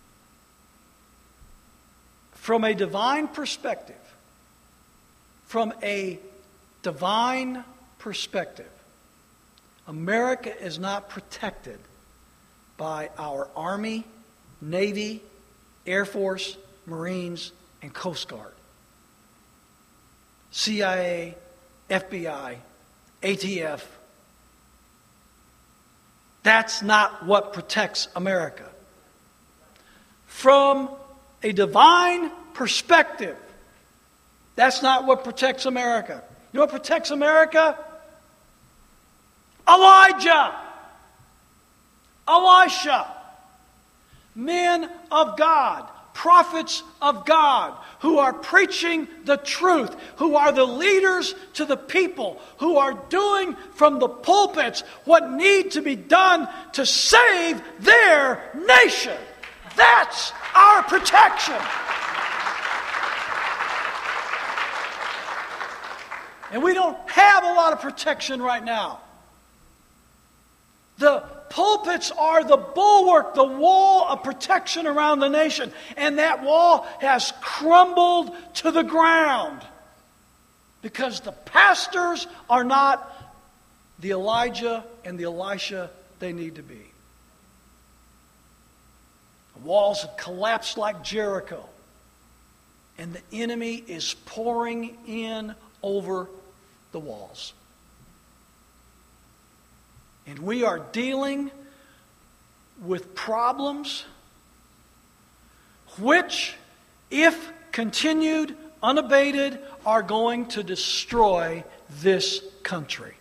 from a divine perspective. From a divine perspective, America is not protected by our Army, Navy, Air Force, Marines, and Coast Guard. C I A, F B I, A T F. That's not what protects America. From a divine perspective, that's not what protects America. You know what protects America? Elijah, Elisha, men of God, prophets of God, who are preaching the truth, who are the leaders to the people, who are doing from the pulpits what need to be done to save their nation. That's our protection. And we don't have a lot of protection right now. The pulpits are the bulwark, the wall of protection around the nation. And that wall has crumbled to the ground because the pastors are not the Elijah and the Elisha they need to be. The walls have collapsed like Jericho. And the enemy is pouring in over the walls. And we are dealing with problems which, if continued unabated, are going to destroy this country.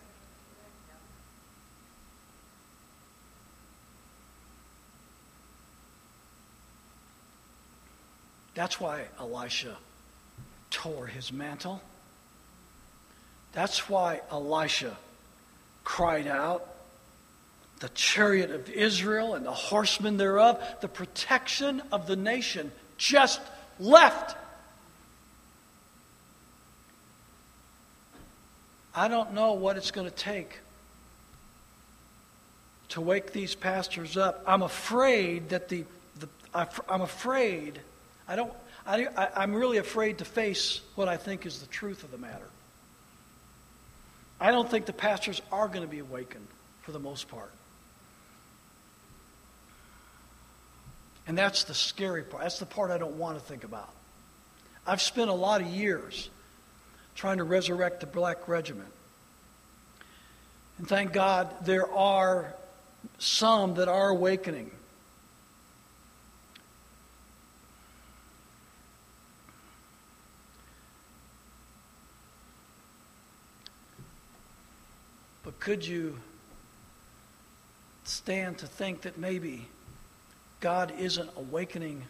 That's why Elisha tore his mantle. That's why Elisha cried out, the chariot of Israel and the horsemen thereof, the protection of the nation just left. I don't know what it's going to take to wake these pastors up. I'm afraid that the, the I'm afraid, I don't, I, I'm really afraid to face what I think is the truth of the matter. I don't think the pastors are going to be awakened for the most part. And that's the scary part. That's the part I don't want to think about. I've spent a lot of years trying to resurrect the Black Regiment. And thank God there are some that are awakening. But could you stand to think that maybe God isn't awakening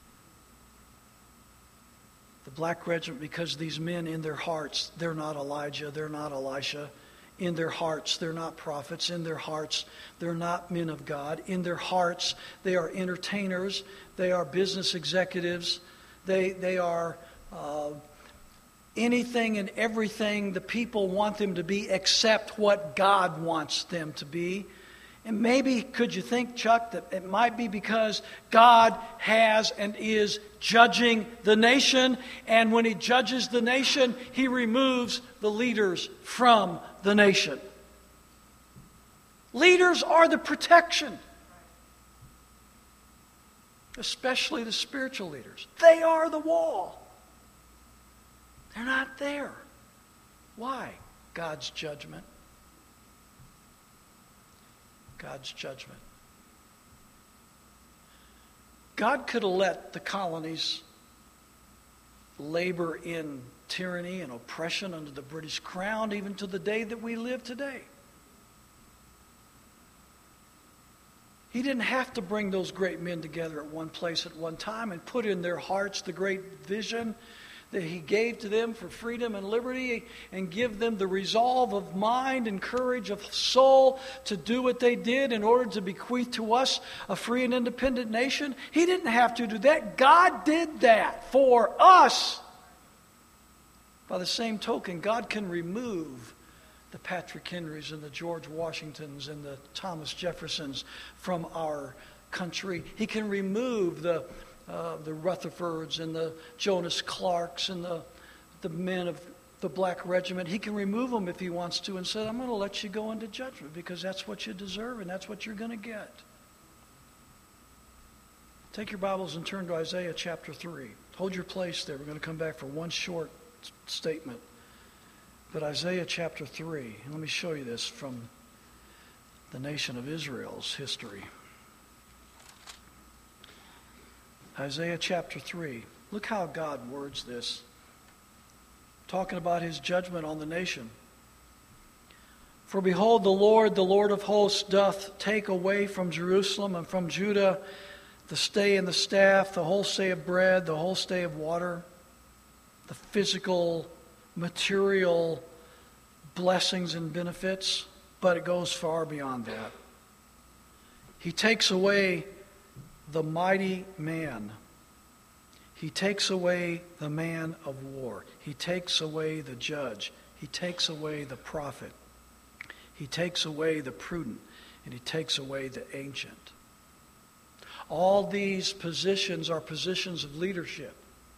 the Black Regiment because these men in their hearts, they're not Elijah, they're not Elisha. In their hearts, they're not prophets. In their hearts, they're not men of God. In their hearts, they are entertainers. They are business executives. They, they are uh, anything and everything the people want them to be except what God wants them to be. And maybe, could you think, Chuck, that it might be because God has and is judging the nation, and when He judges the nation, He removes the leaders from the nation. Leaders are the protection, especially the spiritual leaders. They are the wall. They're not there. Why? God's judgment. God's judgment. God could have let the colonies labor in tyranny and oppression under the British Crown even to the day that we live today. He didn't have to bring those great men together at one place at one time and put in their hearts the great vision that He gave to them for freedom and liberty, and give them the resolve of mind and courage of soul to do what they did in order to bequeath to us a free and independent nation. He didn't have to do that. God did that for us. By the same token, God can remove the Patrick Henrys and the George Washingtons and the Thomas Jeffersons from our country. He can remove the Uh, the Rutherfords and the Jonas Clarks and the, the men of the Black Regiment. He can remove them if He wants to and say, I'm going to let you go into judgment because that's what you deserve and that's what you're going to get. Take your Bibles and turn to Isaiah chapter three. Hold your place there. We're going to come back for one short statement. But Isaiah chapter three, and let me show you this from the nation of Israel's history. Isaiah chapter three. Look how God words this. Talking about His judgment on the nation. For behold, the Lord, the Lord of hosts, doth take away from Jerusalem and from Judah the stay and the staff, the whole stay of bread, the whole stay of water, the physical, material blessings and benefits, but it goes far beyond that. He takes away the mighty man. He takes away the man of war. He takes away the judge. He takes away the prophet. He takes away the prudent. And He takes away the ancient. All these positions are positions of leadership.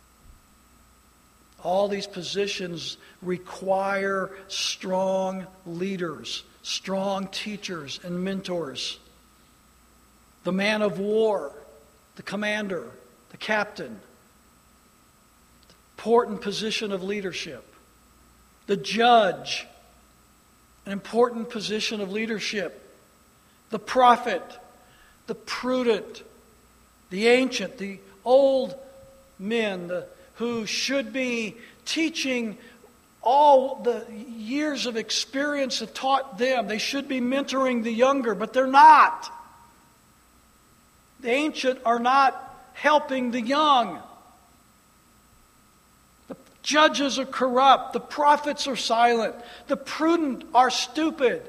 All these positions require strong leaders, strong teachers and mentors. The man of war, the commander, the captain, the important position of leadership. The judge, an important position of leadership. The prophet, the prudent, the ancient, the old men the, who should be teaching. All the years of experience have taught them. They should be mentoring the younger, but they're not. The ancient are not helping the young. The judges are corrupt. The prophets are silent. The prudent are stupid.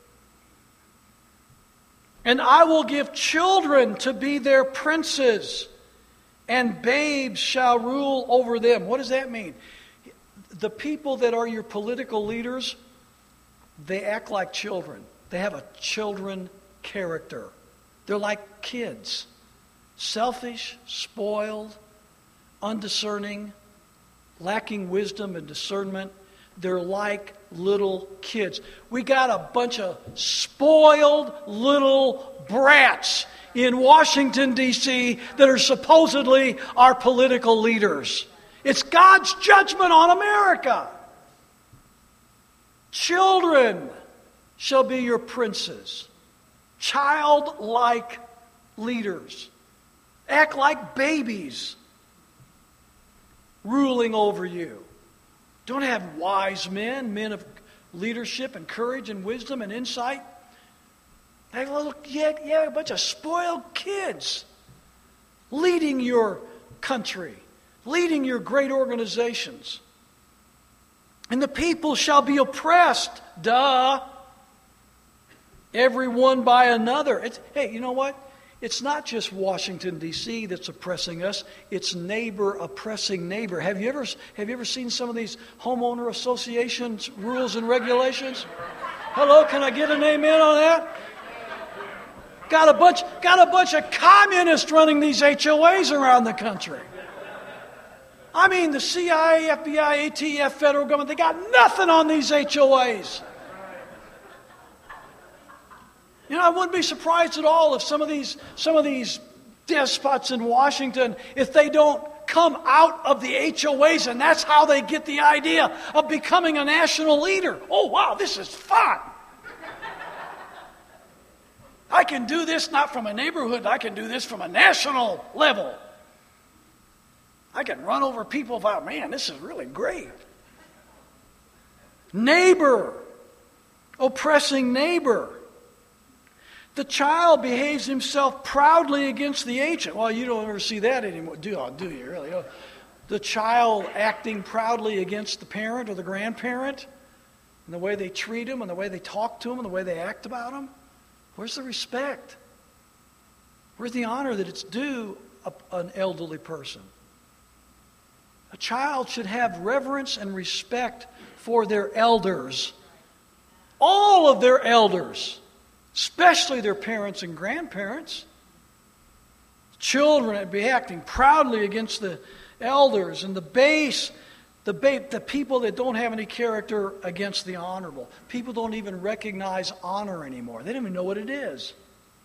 And I will give children to be their princes, and babes shall rule over them. What does that mean? The people that are your political leaders, they act like children. They have a children character. They're like kids. Selfish, spoiled, undiscerning, lacking wisdom and discernment. They're like little kids. We got a bunch of spoiled little brats in Washington, D C that are supposedly our political leaders. It's God's judgment on America. Children shall be your princes. Childlike leaders. Act like babies ruling over you. Don't have wise men, men of leadership and courage and wisdom and insight. Like little, yeah, yeah, a bunch of spoiled kids leading your country, leading your great organizations. And the people shall be oppressed, duh, everyone by another. It's, hey, you know what? It's not just Washington, D C that's oppressing us. It's neighbor oppressing neighbor. Have you ever have you ever seen some of these homeowner associations rules and regulations? Hello, can I get an amen on that? Got a bunch got a bunch of communists running these H O As around the country. I mean, the C I A, F B I, A T F, federal government, they got nothing on these H O As. You know, I wouldn't be surprised at all if some of these some of these despots in Washington, if they don't come out of the H O As, and that's how they get the idea of becoming a national leader. Oh, wow, this is fun. I can do this not from a neighborhood, I can do this from a national level. I can run over people without, man, this is really great. Neighbor, oppressing neighbor. The child behaves himself proudly against the ancient. Well, you don't ever see that anymore, do you? Do you really? The child acting proudly against the parent or the grandparent, and the way they treat him, and the way they talk to him, and the way they act about him. Where's the respect? Where's the honor that it's due a, an elderly person? A child should have reverence and respect for their elders. All of their elders. Especially their parents and grandparents. Children would be acting proudly against the elders, and the base, the ba- the people that don't have any character against the honorable. People don't even recognize honor anymore. They don't even know what it is.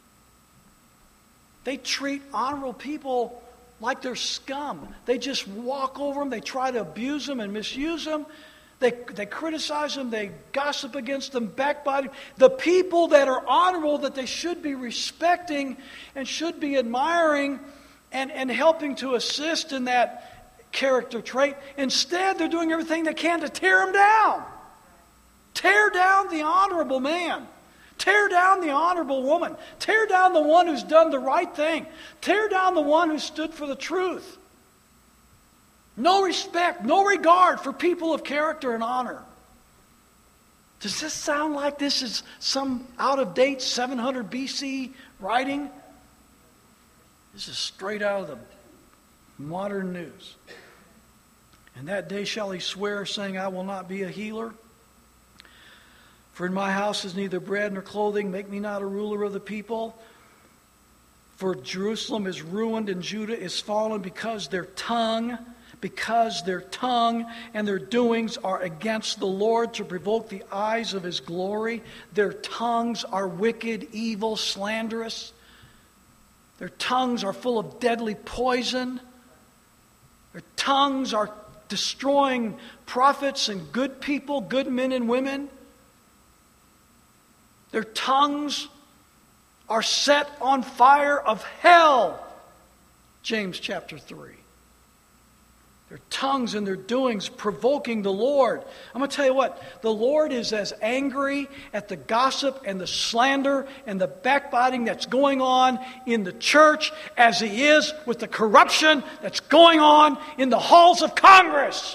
They treat honorable people like they're scum. They just walk over them. They try to abuse them and misuse them. They, they criticize them, they gossip against them, backbiting. The people that are honorable, that they should be respecting and should be admiring and, and helping to assist in that character trait. Instead, they're doing everything they can to tear them down. Tear down the honorable man. Tear down the honorable woman. Tear down the one who's done the right thing. Tear down the one who stood for the truth. No respect, no regard for people of character and honor. Does this sound like this is some out-of-date seven hundred B C writing? This is straight out of the modern news. And that day shall he swear, saying, I will not be a healer. For in my house is neither bread nor clothing. Make me not a ruler of the people. For Jerusalem is ruined and Judah is fallen because their tongue... Because their tongue and their doings are against the Lord to provoke the eyes of His glory. Their tongues are wicked, evil, slanderous. Their tongues are full of deadly poison. Their tongues are destroying prophets and good people, good men and women. Their tongues are set on fire of hell. James chapter three. Their tongues and their doings provoking the Lord. I'm going to tell you what, the Lord is as angry at the gossip and the slander and the backbiting that's going on in the church as He is with the corruption that's going on in the halls of Congress.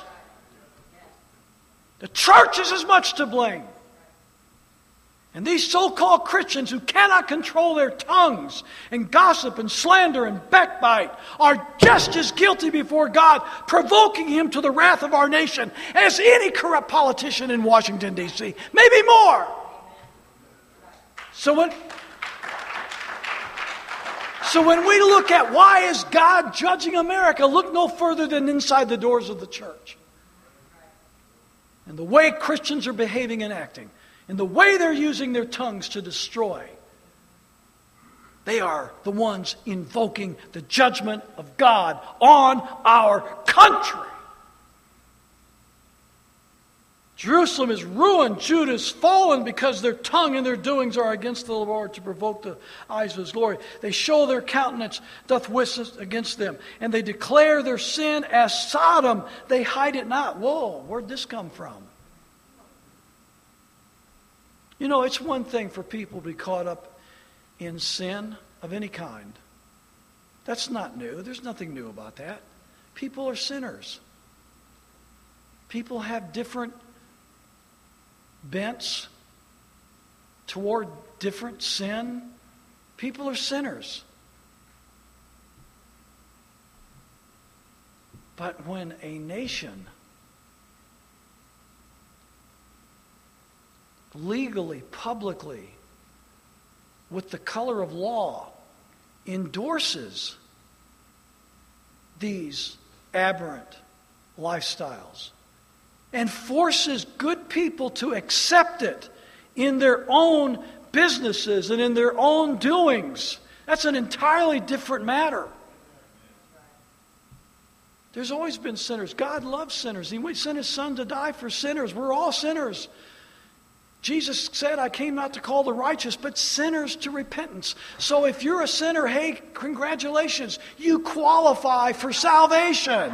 The church is as much to blame. And these so-called Christians who cannot control their tongues and gossip and slander and backbite are just as guilty before God, provoking Him to the wrath of our nation as any corrupt politician in Washington, D C Maybe more. So when, so when we look at why is God judging America, look no further than inside the doors of the church. and the way Christians are behaving and acting, and the way they're using their tongues to destroy, they are the ones invoking the judgment of God on our country. Jerusalem is ruined, Judah is fallen, because their tongue and their doings are against the Lord to provoke the eyes of His glory. They show their countenance doth witness against them, and they declare their sin as Sodom. They hide it not. Whoa, where'd this come from? You know, it's one thing for people to be caught up in sin of any kind. That's not new. There's nothing new about that. People are sinners. People have different bents toward different sin. People are sinners. But when a nation legally, publicly, with the color of law, endorses these aberrant lifestyles and forces good people to accept it in their own businesses and in their own doings, that's an entirely different matter. There's always been sinners. God loves sinners. He sent His Son to die for sinners. We're all sinners. Jesus said, I came not to call the righteous, but sinners to repentance. So if you're a sinner, hey, congratulations. You qualify for salvation.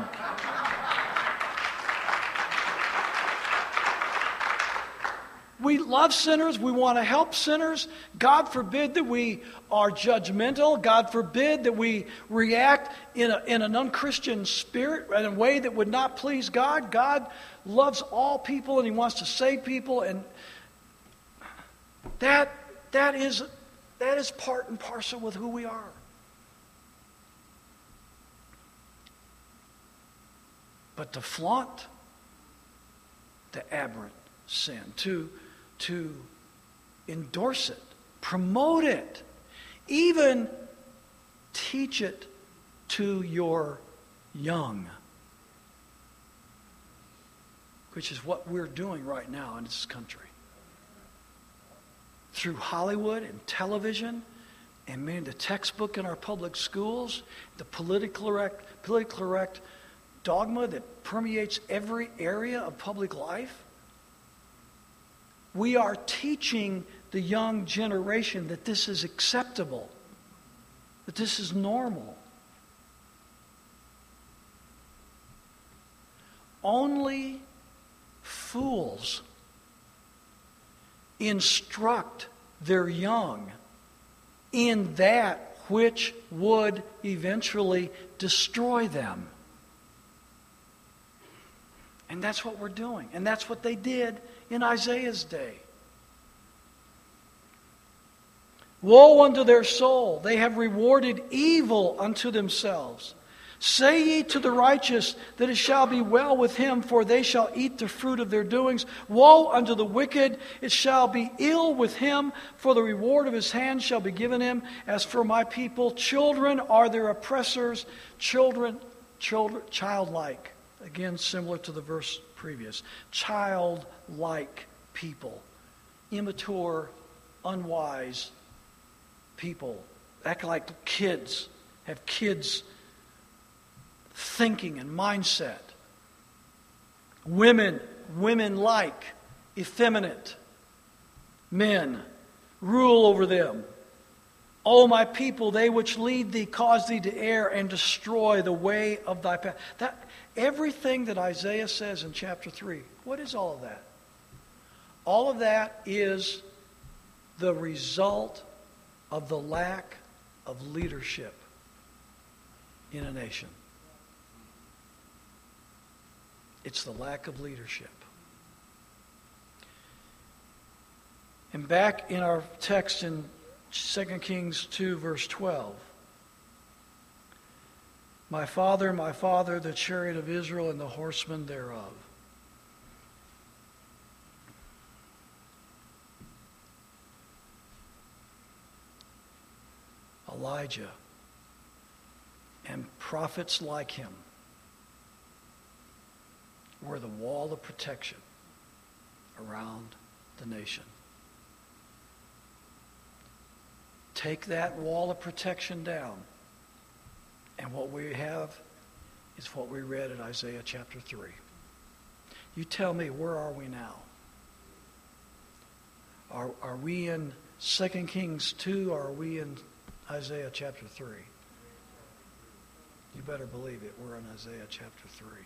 We love sinners. We want to help sinners. God forbid that we are judgmental. God forbid that we react in, a, in an unchristian spirit, in a way that would not please God. God loves all people and He wants to save people. And that, that, is, that is part and parcel with who we are. But to flaunt the aberrant sin, to to endorse it, promote it, even teach it to your young, which is what we're doing right now in this country. Through Hollywood and television, and maybe the textbook in our public schools, the politically correct, politically correct dogma that permeates every area of public life. We are teaching the young generation that this is acceptable, that this is normal. Only fools instruct their young in that which would eventually destroy them. And that's what we're doing. And that's what they did in Isaiah's day. Woe unto their soul! They have rewarded evil unto themselves. Say ye to the righteous that it shall be well with him, for they shall eat the fruit of their doings. Woe unto the wicked! It shall be ill with him, for the reward of his hand shall be given him. As for my people, children are their oppressors, children, children, childlike. Again, similar to the verse previous. Childlike people. Immature, unwise people. Act like kids. Have kids thinking and mindset. Women, women-like, effeminate men rule over them. O my people, they which lead thee cause thee to err and destroy the way of thy path. That everything that Isaiah says in chapter three, what is all of that? All of that is the result of the lack of leadership in a nation. It's the lack of leadership. And back in our text in Second Kings two, verse twelve. My father, my father, the chariot of Israel and the horsemen thereof. Elijah and prophets like him were the wall of protection around the nation. Take that wall of protection down, and what we have is what we read in Isaiah chapter three. You tell me, where are we now? Are, are we in Second Kings two, or are we in Isaiah chapter three? You better believe it. We're in Isaiah chapter three.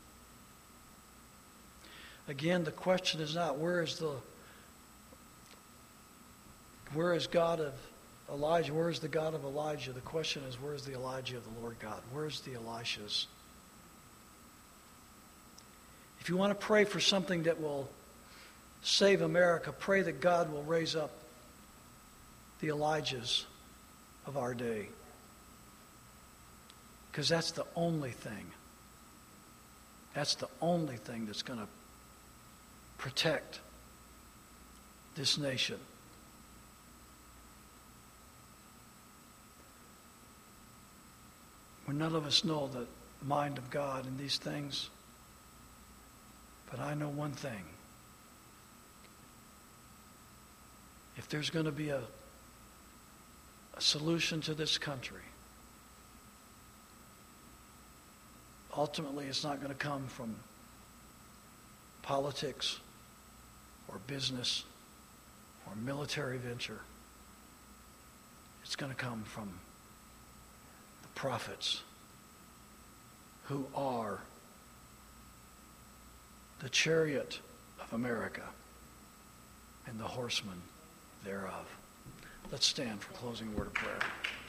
Again, the question is not where is the where is God of Elijah? Where is the God of Elijah? The question is, where is the Elijah of the Lord God? Where's the Elishas? If you want to pray for something that will save America, pray that God will raise up the Elijahs of our day. Because that's the only thing. That's the only thing that's going to protect this nation. When none of us know the mind of God in these things, but I know one thing. If there's going to be a, a solution to this country, ultimately it's not going to come from politics or business or military venture. It's going to come from the prophets who are the chariot of America and the horsemen thereof. Let's stand for closing word of prayer.